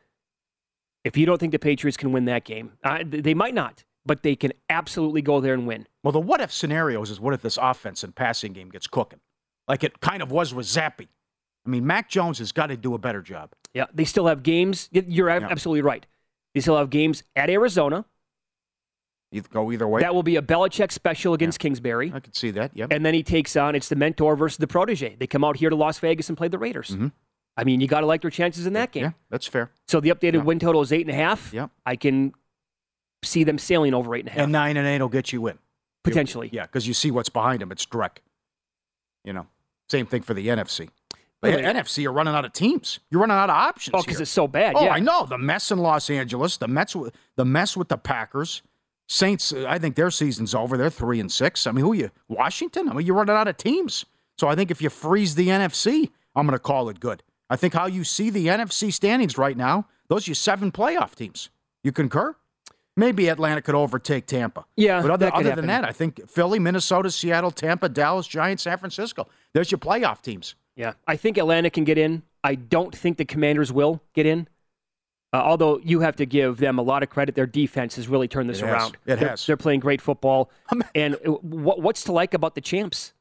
If you don't think the Patriots can win that game, uh, they might not, but they can absolutely go there and win. Well, the what-if scenarios is what if this offense and passing game gets cooking? like it kind of was with Zappe. I mean, Mac Jones has got to do a better job. Yeah, they still have games. You're Yeah. absolutely right. They still have games at Arizona. You go either way. That will be a Belichick special against Kingsbury. I could see that, yep. And then he takes on, it's the mentor versus the protege. They come out here to Las Vegas and play the Raiders. Mm-hmm. I mean, you got to like their chances in that game. Yeah, that's fair. So the updated Yeah. win total is eight and a half. Yep. I can see them sailing over eight and a half. And nine and eight will get you in. Potentially. Yeah, because you see what's behind them. It's Drek. You know, same thing for the N F C. But Really? the N F C are running out of teams. You're running out of options. Oh, because here. it's so bad. Oh, yeah. I know. The mess in Los Angeles, the Mets, with- the mess with the Packers. Saints, uh, I think their season's over. They're three and six. I mean, who are you? Washington? I mean, you're running out of teams. So I think if you freeze the N F C, I'm going to call it good. I think how you see the N F C standings right now, those are your seven playoff teams. You concur? Maybe Atlanta could overtake Tampa. Yeah, But other, that could other than happen. that, I think Philly, Minnesota, Seattle, Tampa, Dallas, Giants, San Francisco. There's your playoff teams. Yeah, I think Atlanta can get in. I don't think the Commanders will get in. Uh, although you have to give them a lot of credit. Their defense has really turned this It has. around. It they're, has. They're playing great football. And what, what's to like about the champs?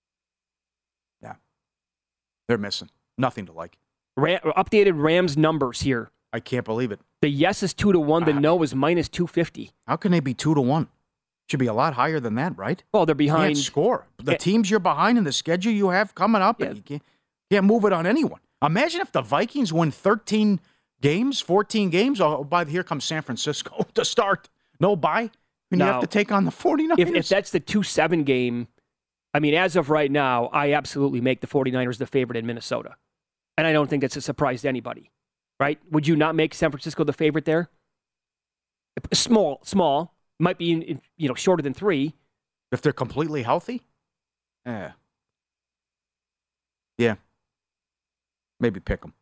Yeah. They're missing. Nothing to like. Ram, updated Rams numbers here. I can't believe it. The yes is two to one. The no is minus two fifty. How can they be two to one? Should be a lot higher than that, right? Well, they're You behind. can't score. The Yeah. teams you're behind in the schedule you have coming up, and you can't, can't move it on anyone. Imagine if the Vikings win thirteen games, fourteen games. Oh, by the here comes San Francisco to start. No bye. And you Now, have to take on the 49ers. If, if that's the two seven game, I mean, as of right now, I absolutely make the 49ers the favorite in Minnesota. And I don't think that's a surprise to anybody, right? Would you not make San Francisco the favorite there? Small, small. Might be, in, in, you know, shorter than three. If they're completely healthy? Yeah. Yeah. Maybe pick them.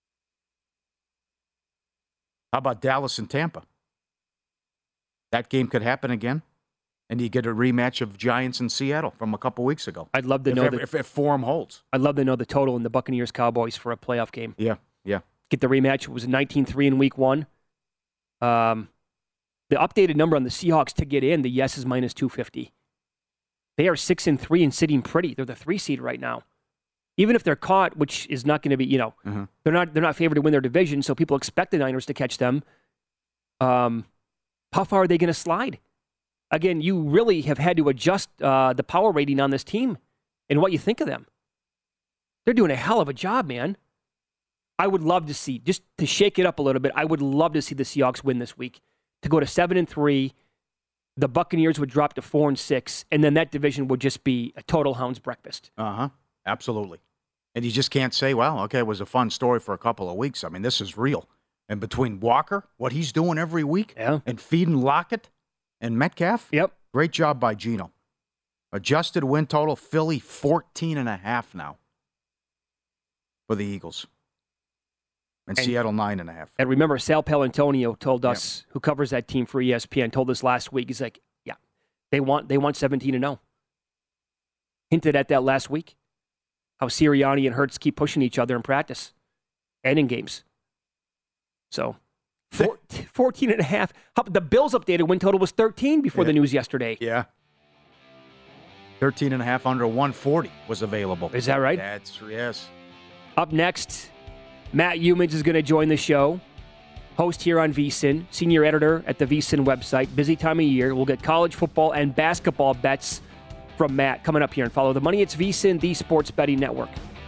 How about Dallas and Tampa? That game could happen again, and you get a rematch of Giants and Seattle from a couple weeks ago. I'd love to if know ever, the, if, if form holds. I'd love to know the total in the Buccaneers Cowboys for a playoff game. Yeah, yeah. Get the rematch. It was nineteen three in week one. Um, the updated number on the Seahawks to get in, the yes is minus two fifty. They are six and three and sitting pretty. They're the three seed right now. Even if they're caught, which is not going to be, you know, Mm-hmm. they're not they're not favored to win their division, so people expect the Niners to catch them. Um, how far are they going to slide? Again, you really have had to adjust uh, the power rating on this team and what you think of them. They're doing a hell of a job, man. I would love to see, just to shake it up a little bit, I would love to see the Seahawks win this week. To go to seven and three, the Buccaneers would drop to four and six, and then that division would just be a total hound's breakfast. Uh-huh. Absolutely. And you just can't say, well, okay, it was a fun story for a couple of weeks. I mean, this is real. And between Walker, what he's doing every week, yeah. and feeding Lockett and Metcalf, yep. Great job by Geno. Adjusted win total, Philly fourteen and a half now for the Eagles. And, And- Seattle nine and a half. And remember, Sal Palantonio told us, who covers that team for E S P N, told us last week, he's like, yeah, they want they want seventeen and oh. Hinted at that last week. How Sirianni and Hurts keep pushing each other in practice and in games. So, four, fourteen and a half. How- The Bills' updated win total was thirteen before Yeah. the news yesterday. Yeah. thirteen and a half under one forty was available. Is that right? That's, yes. Up next, Matt Humans is going to join the show. Host here on VSiN, senior editor at the VSiN website. Busy time of year. We'll get college football and basketball bets from Matt coming up here and Follow the Money. It's VSiN, the Sports Betting Network.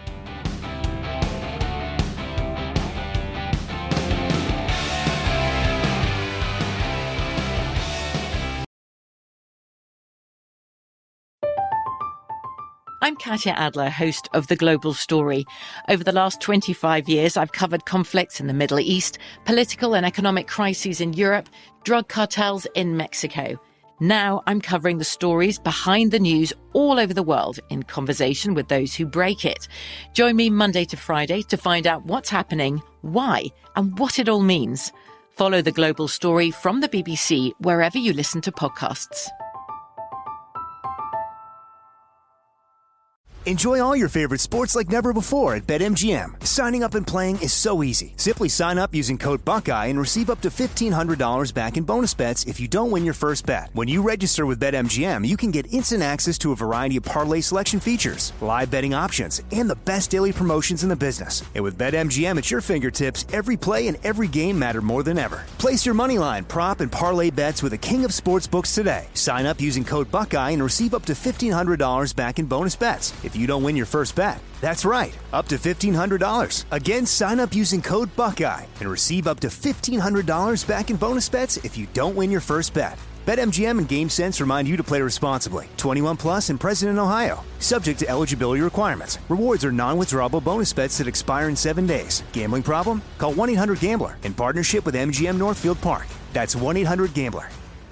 I'm Katya Adler, host of The Global Story. Over the last twenty-five years, I've covered conflicts in the Middle East, political and economic crises in Europe, drug cartels in Mexico. Now I'm covering the stories behind the news all over the world in conversation with those who break it. Join me Monday to Friday to find out what's happening, why, and what it all means. Follow The Global Story from the B B C wherever you listen to podcasts. Enjoy all your favorite sports like never before at BetMGM. Signing up and playing is so easy. Simply sign up using code Buckeye and receive up to fifteen hundred dollars back in bonus bets if you don't win your first bet. When you register with BetMGM, you can get instant access to a variety of parlay selection features, live betting options, and the best daily promotions in the business. And with BetMGM at your fingertips, every play and every game matter more than ever. Place your moneyline, prop, and parlay bets with the king of sportsbooks today. Sign up using code Buckeye and receive up to fifteen hundred dollars back in bonus bets if you don't win your first bet. That's right, up to fifteen hundred dollars. Again, sign up using code Buckeye and receive up to fifteen hundred dollars back in bonus bets if you don't win your first bet. BetMGM and GameSense remind you to play responsibly. twenty-one plus and present in Ohio. Subject to eligibility requirements. Rewards are non-withdrawable bonus bets that expire in seven days. Gambling problem? Call one eight hundred gambler in partnership with M G M Northfield Park. That's one eight hundred gambler.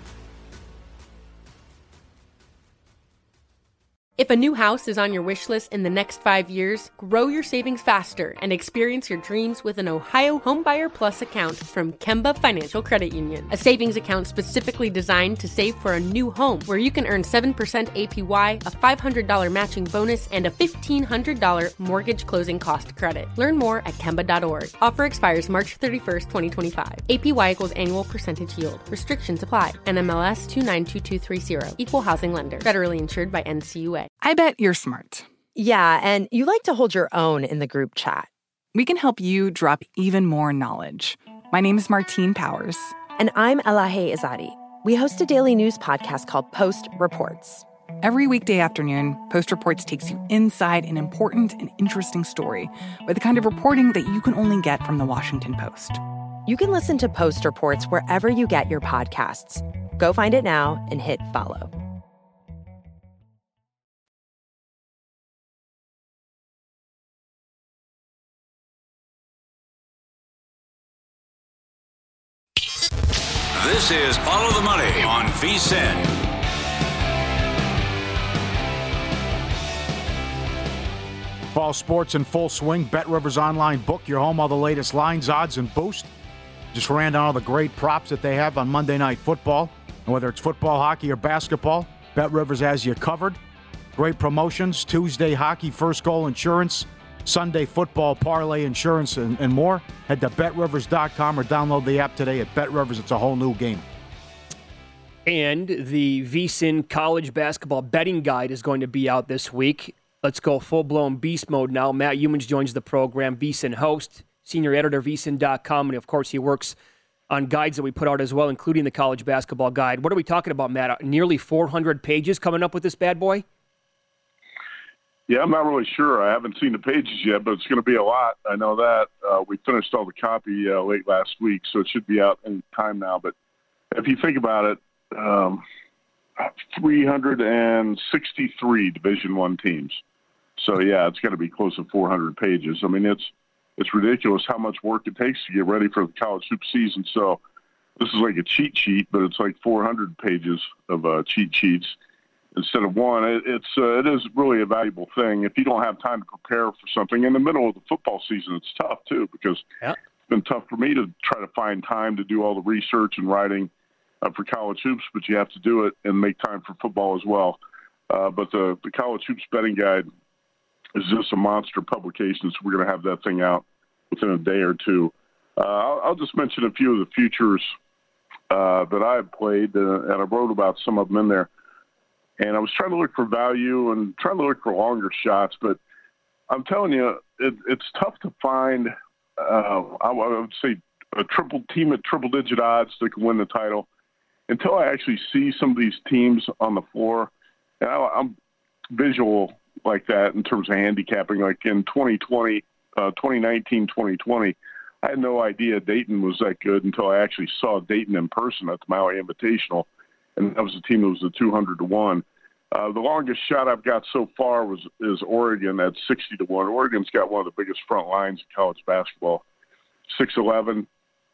If a new house is on your wish list in the next five years, grow your savings faster and experience your dreams with an Ohio Homebuyer Plus account from Kemba Financial Credit Union. A savings account specifically designed to save for a new home where you can earn seven percent A P Y, a five hundred dollars matching bonus, and a fifteen hundred dollars mortgage closing cost credit. Learn more at Kemba dot org. Offer expires March thirty-first, twenty twenty-five. A P Y equals annual percentage yield. Restrictions apply. N M L S two nine two two three zero. Equal housing lender. Federally insured by N C U A. I bet you're smart. Yeah, and you like to hold your own in the group chat. We can help you drop even more knowledge. My name is Martine Powers. And I'm Elahe Izadi. We host a daily news podcast called Post Reports. Every weekday afternoon, Post Reports takes you inside an important and interesting story with the kind of reporting that you can only get from the Washington Post. You can listen to Post Reports wherever you get your podcasts. Go find it now and hit follow. This is Follow the Money on V S I N. Fall sports in full swing. BetRivers Online. Book your home, all the latest lines, odds, and boost. Just ran down all the great props that they have on Monday Night Football. And whether it's football, hockey, or basketball, BetRivers has you covered. Great promotions. Tuesday, hockey, first goal insurance. Sunday, football, parlay, insurance, and, and more. Head to bet rivers dot com or download the app today at BetRivers. It's a whole new game. And the V S I N college basketball betting guide is going to be out this week. Let's go full-blown beast mode now. Matt Youmans joins the program, V S I N host, senior editor, V S I N dot com, and of course he works on guides that we put out as well, including the college basketball guide. What are we talking about, Matt? Nearly four hundred pages coming up with this bad boy? Yeah, I'm not really sure. I haven't seen the pages yet, but it's going to be a lot. I know that. Uh, we finished all the copy uh, late last week, so it should be out any time now. But if you think about it, um, three hundred sixty-three Division One teams. So, yeah, it's going to be close to four hundred pages. I mean, it's it's ridiculous how much work it takes to get ready for the college hoop season. So this is like a cheat sheet, but it's like four hundred pages of uh, cheat sheets instead of one. It, it's uh, it is really a valuable thing. If you don't have time to prepare for something in the middle of the football season, it's tough too, because yeah. It's been tough for me to try to find time to do all the research and writing uh, for college hoops, but you have to do it and make time for football as well. Uh, but the, the college hoops betting guide is just a monster publication, so we're going to have that thing out within a day or two. Uh, I'll, I'll just mention a few of the futures uh, that I've played, uh, and I wrote about some of them in there. And I was trying to look for value and trying to look for longer shots, but I'm telling you, it, it's tough to find, uh, I would say, a triple team at triple-digit odds that can win the title until I actually see some of these teams on the floor. And I, I'm visual like that in terms of handicapping. Like in twenty twenty, uh, twenty nineteen, twenty twenty, I had no idea Dayton was that good until I actually saw Dayton in person at the Maui Invitational. And that was a team that was a two hundred to one. Uh, the longest shot I've got so far was is Oregon at sixty to one. Oregon's got one of the biggest front lines in college basketball. six eleven,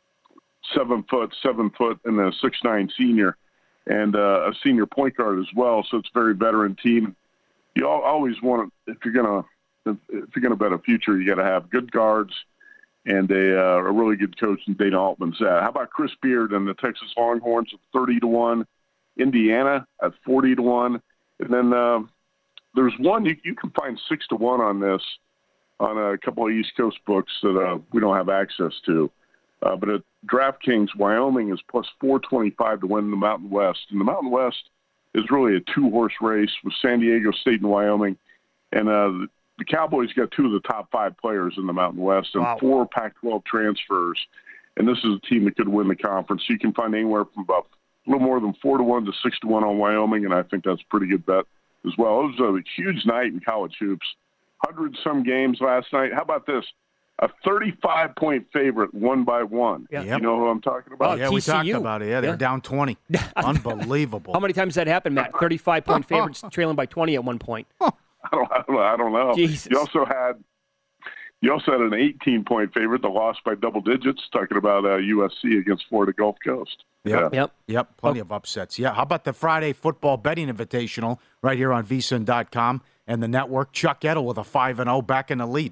seven foot, seven foot, and a six nine senior, and uh, a senior point guard as well. So it's a very veteran team. You always want to, if you're gonna if you're gonna bet a future, you got to have good guards and a, uh, a really good coach in Dana Altman's. Uh, how about Chris Beard and the Texas Longhorns at thirty to one? Indiana at forty to one, and then uh, there's one you, you can find six to one on this on a couple of East Coast books that uh, we don't have access to. Uh, but at DraftKings, Wyoming is plus four twenty-five to win the Mountain West. And the Mountain West is really a two-horse race with San Diego State and Wyoming. And uh, the Cowboys got two of the top five players in the Mountain West and wow. four Pac twelve transfers. And this is a team that could win the conference. So you can find anywhere from about a little more than four to one to six to one on Wyoming, and I think that's a pretty good bet as well. It was a huge night in college hoops. Hundred some games last night. How about this? A thirty-five point favorite, one by one. Yeah. You know who I'm talking about? Oh, yeah, we talked about it. Yeah, they're yeah. down twenty. Unbelievable. How many times has that happened, Matt? thirty-five point favorites trailing by twenty at one point. I don't, I don't, I don't know. Jesus. You also had you also had an eighteen point favorite that lost by double digits. Talking about uh, U S C against Florida Gulf Coast. Yep, yeah. yep, yep. Plenty oh. of upsets. Yeah. How about the Friday football betting invitational right here on V S I N dot com and the network? Chuck Edel with a five and zero back in the lead.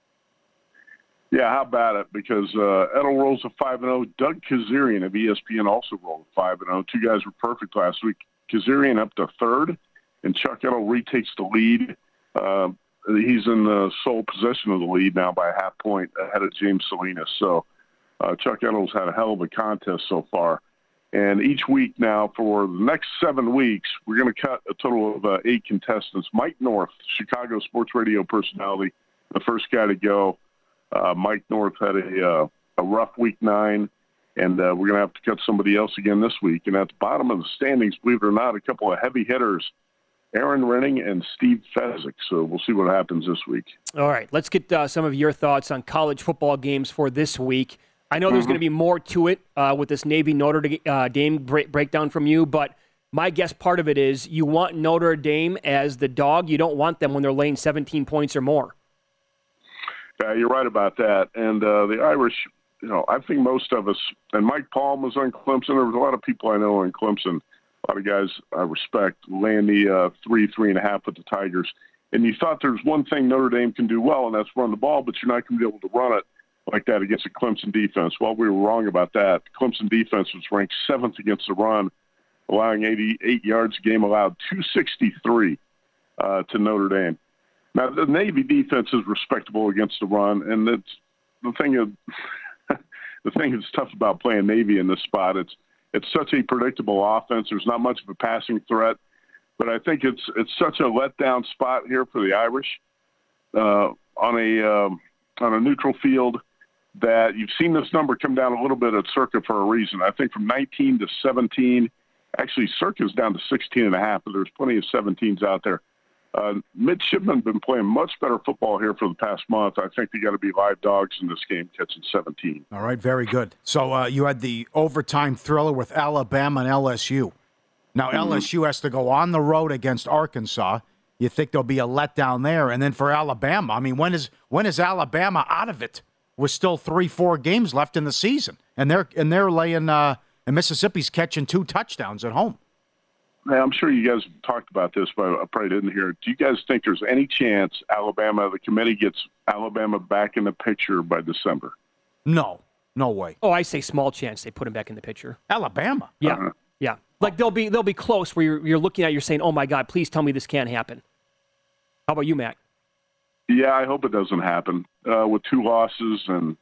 Yeah, how about it? Because uh, Edel rolls a five and zero. Doug Kazarian of E S P N also rolled a five and zero. Two guys were perfect last week. Kazarian up to third, and Chuck Edel retakes the lead. Uh, he's in the sole possession of the lead now by a half point ahead of James Salinas. So uh, Chuck Edel's had a hell of a contest so far. And each week now for the next seven weeks, we're going to cut a total of uh, eight contestants. Mike North, Chicago sports radio personality, the first guy to go. Uh, Mike North had a uh, a rough week nine, and uh, we're going to have to cut somebody else again this week. And at the bottom of the standings, believe it or not, a couple of heavy hitters, Aaron Renning and Steve Fezzik. So we'll see what happens this week. All right, let's get uh, some of your thoughts on college football games for this week. I know there's mm-hmm. going to be more to it uh, with this Navy-Notre Dame break- breakdown from you, but my guess part of it is you want Notre Dame as the dog. You don't want them when they're laying seventeen points or more. Yeah, you're right about that. And uh, the Irish, you know, I think most of us, and Mike Palm was on Clemson. There was a lot of people I know in Clemson, a lot of guys I respect, laying the uh, three, three and a half with the Tigers. And you thought there's one thing Notre Dame can do well, and that's run the ball, but you're not going to be able to run it like that against a Clemson defense. Well, we were wrong about that. The Clemson defense was ranked seventh against the run, allowing eighty-eight yards a game, allowed two sixty-three uh, to Notre Dame. Now, the Navy defense is respectable against the run, and it's the thing is, the thing that's tough about playing Navy in this spot. It's it's such a predictable offense. There's not much of a passing threat, but I think it's it's such a letdown spot here for the Irish uh, on a um, on a neutral field that you've seen this number come down a little bit at Circa for a reason. I think from nineteen to seventeen, actually Circa's down to sixteen and a half, but there's plenty of seventeens out there. Uh, midshipmen have been playing much better football here for the past month. I think they got to be live dogs in this game, catching seventeen. All right, very good. So uh, you had the overtime thriller with Alabama and L S U. Now mm-hmm. L S U has to go on the road against Arkansas. You think there'll be a letdown there, and then for Alabama, I mean, when is when is Alabama out of it? With still three, four games left in the season, and they're and they're laying uh, and Mississippi's catching two touchdowns at home. Hey, I'm sure you guys have talked about this, but I probably didn't hear it. Do you guys think there's any chance Alabama, the committee, gets Alabama back in the picture by December? No, no way. Oh, I say small chance they put him back in the picture. Alabama, yeah, uh-huh. yeah. Like they'll be they'll be close where you're, you're looking at, you're saying, oh my God, please tell me this can't happen. How about you, Matt? Yeah, I hope it doesn't happen uh, with two losses, and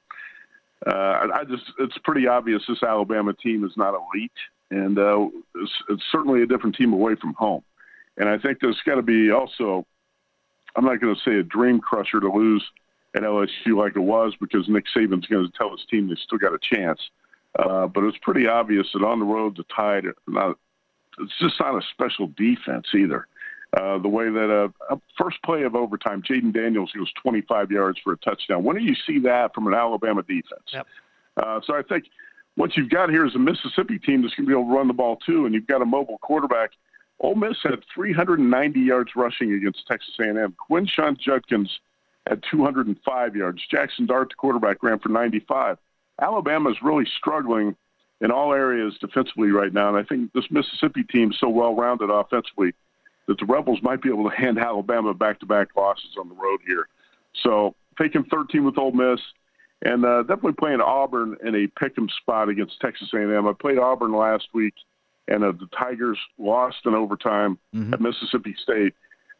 uh, I just it's pretty obvious this Alabama team is not elite, and uh, it's, it's certainly a different team away from home. And I think there's got to be also, I'm not going to say a dream crusher to lose at L S U like it was, because Nick Saban's going to tell his team they still got a chance. Uh, but it's pretty obvious that on the road, the Tide, not, it's just not a special defense either. Uh, the way that uh, first play of overtime, Jaden Daniels goes twenty-five yards for a touchdown. When do you see that from an Alabama defense? Yep. Uh, so I think what you've got here is a Mississippi team that's going to be able to run the ball too, and you've got a mobile quarterback. Ole Miss had three hundred ninety yards rushing against Texas A and M. Quinshon Judkins had two hundred five yards. Jackson Dart, the quarterback, ran for ninety-five. Alabama is really struggling in all areas defensively right now, and I think this Mississippi team is so well-rounded offensively that the Rebels might be able to hand Alabama back-to-back losses on the road here. So taking thirteen with Ole Miss, and uh, definitely playing Auburn in a pick-em spot against Texas A and M. I played Auburn last week, and uh, the Tigers lost in overtime mm-hmm. at Mississippi State.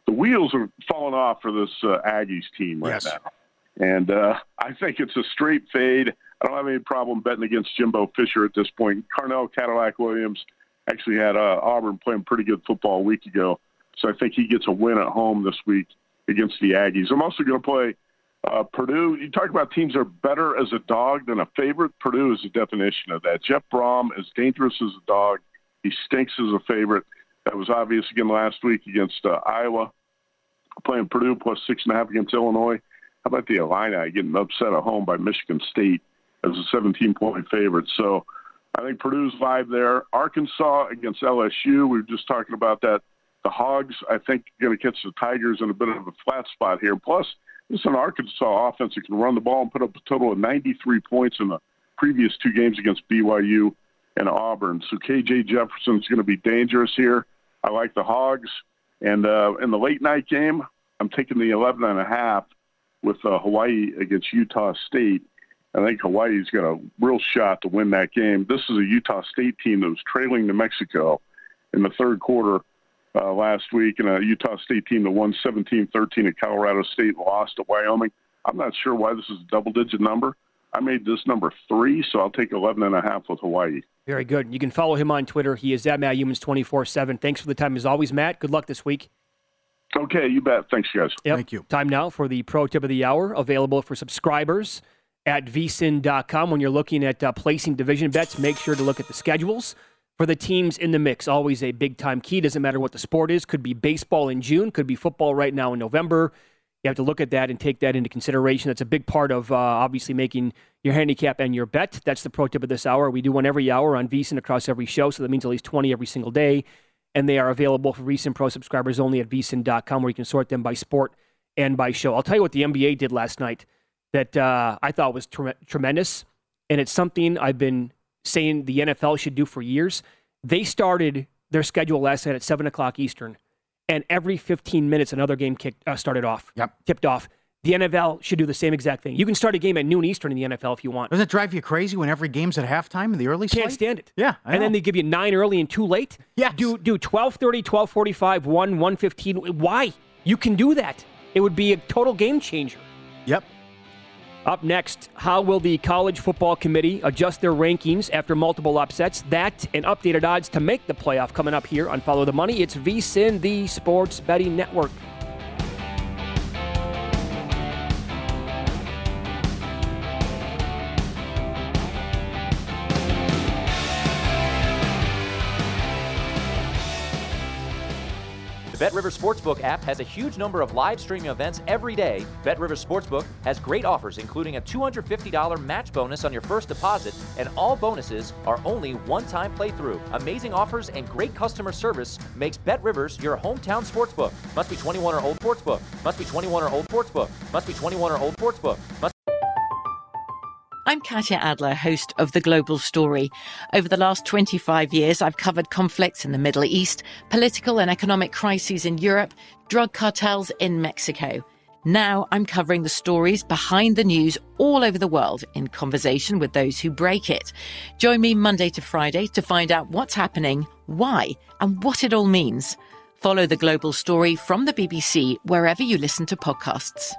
the wheels are falling off for this uh, Aggies team right yes. now. And uh, I think it's a straight fade. I don't have any problem betting against Jimbo Fisher at this point. Carnell Cadillac Williams actually had uh, Auburn playing pretty good football a week ago. So I think he gets a win at home this week against the Aggies. I'm also going to play uh, Purdue. You talk about teams that are better as a dog than a favorite. Purdue is the definition of that. Jeff Brom is dangerous as a dog. He stinks as a favorite. That was obvious again last week against uh, Iowa. Playing Purdue plus six and a half against Illinois. How about the Illini getting upset at home by Michigan State as a seventeen-point favorite? So I think Purdue's vibe there. Arkansas against L S U. We were just talking about that. The Hogs, I think, are going to catch the Tigers in a bit of a flat spot here. Plus, this is an Arkansas offense that can run the ball and put up a total of ninety-three points in the previous two games against B Y U and Auburn. So K J Jefferson's going to be dangerous here. I like the Hogs. And uh, in the late night game, I'm taking the eleven and a half with uh, Hawaii against Utah State. I think Hawaii's got a real shot to win that game. This is a Utah State team that was trailing New Mexico in the third quarter uh, last week, and a Utah State team that won seventeen thirteen at Colorado State and lost to Wyoming. I'm not sure why this is a double-digit number. I made this number three, so I'll take eleven and a half with Hawaii. Very good. You can follow him on Twitter. He is at Matt Youmans twenty-four seven. Thanks for the time as always, Matt. Good luck this week. Okay, you bet. Thanks, guys. Yep. Thank you. Time now for the pro tip of the hour, available for subscribers at v sin dot com. When you're looking at uh, placing division bets, make sure to look at the schedules for the teams in the mix. Always a big-time key. Doesn't matter what the sport is. Could be baseball in June. Could be football right now in November. You have to look at that and take that into consideration. That's a big part of, uh, obviously, making your handicap and your bet. That's the pro tip of this hour. We do one every hour on VSiN across every show, so that means at least twenty every single day. And they are available for VSiN Pro subscribers only at v sin dot com, where you can sort them by sport and by show. I'll tell you what the N B A did last night that uh, I thought was tre- tremendous, and it's something I've been saying the N F L should do for years. They started their schedule last night at seven o'clock Eastern, and every fifteen minutes another game kicked, uh, started off, yep. tipped off. The N F L should do the same exact thing. You can start a game at noon Eastern in the N F L if you want. Doesn't it drive you crazy when every game's at halftime in the early slate? Can't stand it. Yeah, I and know. then they give you nine early and two late. Yeah. Do do twelve thirty, twelve forty-five, one, one fifteen. Why? You can do that. It would be a total game changer. Yep. Up next, how will the College Football Committee adjust their rankings after multiple upsets? That and updated odds to make the playoff coming up here on Follow the Money. It's VSiN, the Sports Betting Network. The BetRivers Sportsbook app has a huge number of live streaming events every day. BetRivers Sportsbook has great offers, including a two hundred fifty dollars match bonus on your first deposit, and all bonuses are only one-time playthrough. Amazing offers and great customer service makes BetRivers your hometown sportsbook. Must be twenty-one or old sportsbook. Must be twenty-one or old sportsbook. Must be twenty-one or old sportsbook. Must I'm Katya Adler, host of The Global Story. Over the last twenty-five years, I've covered conflicts in the Middle East, political and economic crises in Europe, drug cartels in Mexico. Now I'm covering the stories behind the news all over the world in conversation with those who break it. Join me Monday to Friday to find out what's happening, why, and what it all means. Follow The Global Story from the B B C wherever you listen to podcasts.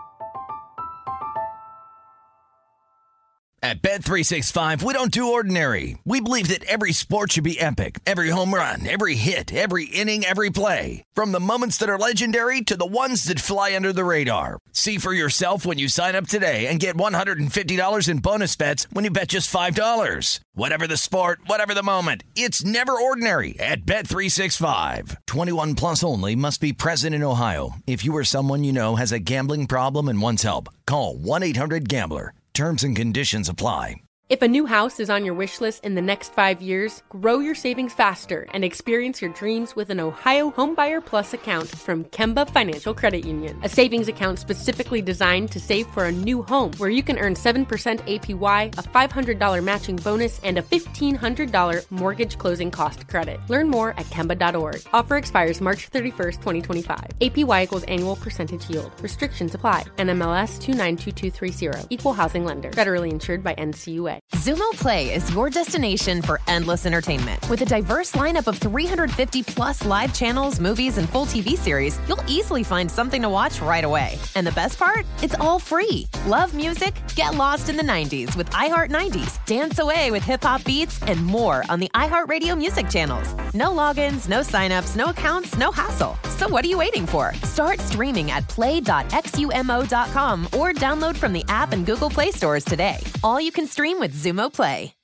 At Bet three sixty-five, we don't do ordinary. We believe that every sport should be epic. Every home run, every hit, every inning, every play. From the moments that are legendary to the ones that fly under the radar. See for yourself when you sign up today and get one hundred fifty dollars in bonus bets when you bet just five dollars. Whatever the sport, whatever the moment, it's never ordinary at Bet three sixty-five. twenty-one plus only. Must be present in Ohio. If you or someone you know has a gambling problem and wants help, call one eight hundred gambler. Terms and conditions apply. If a new house is on your wish list in the next five years, grow your savings faster and experience your dreams with an Ohio Homebuyer Plus account from Kemba Financial Credit Union. A savings account specifically designed to save for a new home, where you can earn seven percent A P Y, a five hundred dollars matching bonus, and a fifteen hundred dollars mortgage closing cost credit. Learn more at kemba dot org. Offer expires March thirty-first, twenty twenty-five. A P Y equals annual percentage yield. Restrictions apply. N M L S two nine two two three zero. Equal housing lender. Federally insured by N C U A. way. Zumo Play is your destination for endless entertainment. With a diverse lineup of three hundred fifty plus live channels, movies, and full T V series, you'll easily find something to watch right away. And the best part? It's all free. Love music? Get lost in the nineties with iHeart nineties. Dance away with hip-hop beats and more on the iHeartRadio music channels. No logins, no signups, no accounts, no hassle. So what are you waiting for? Start streaming at play dot x u m o dot com or download from the app and Google Play stores today. All you can stream with Zumo Play.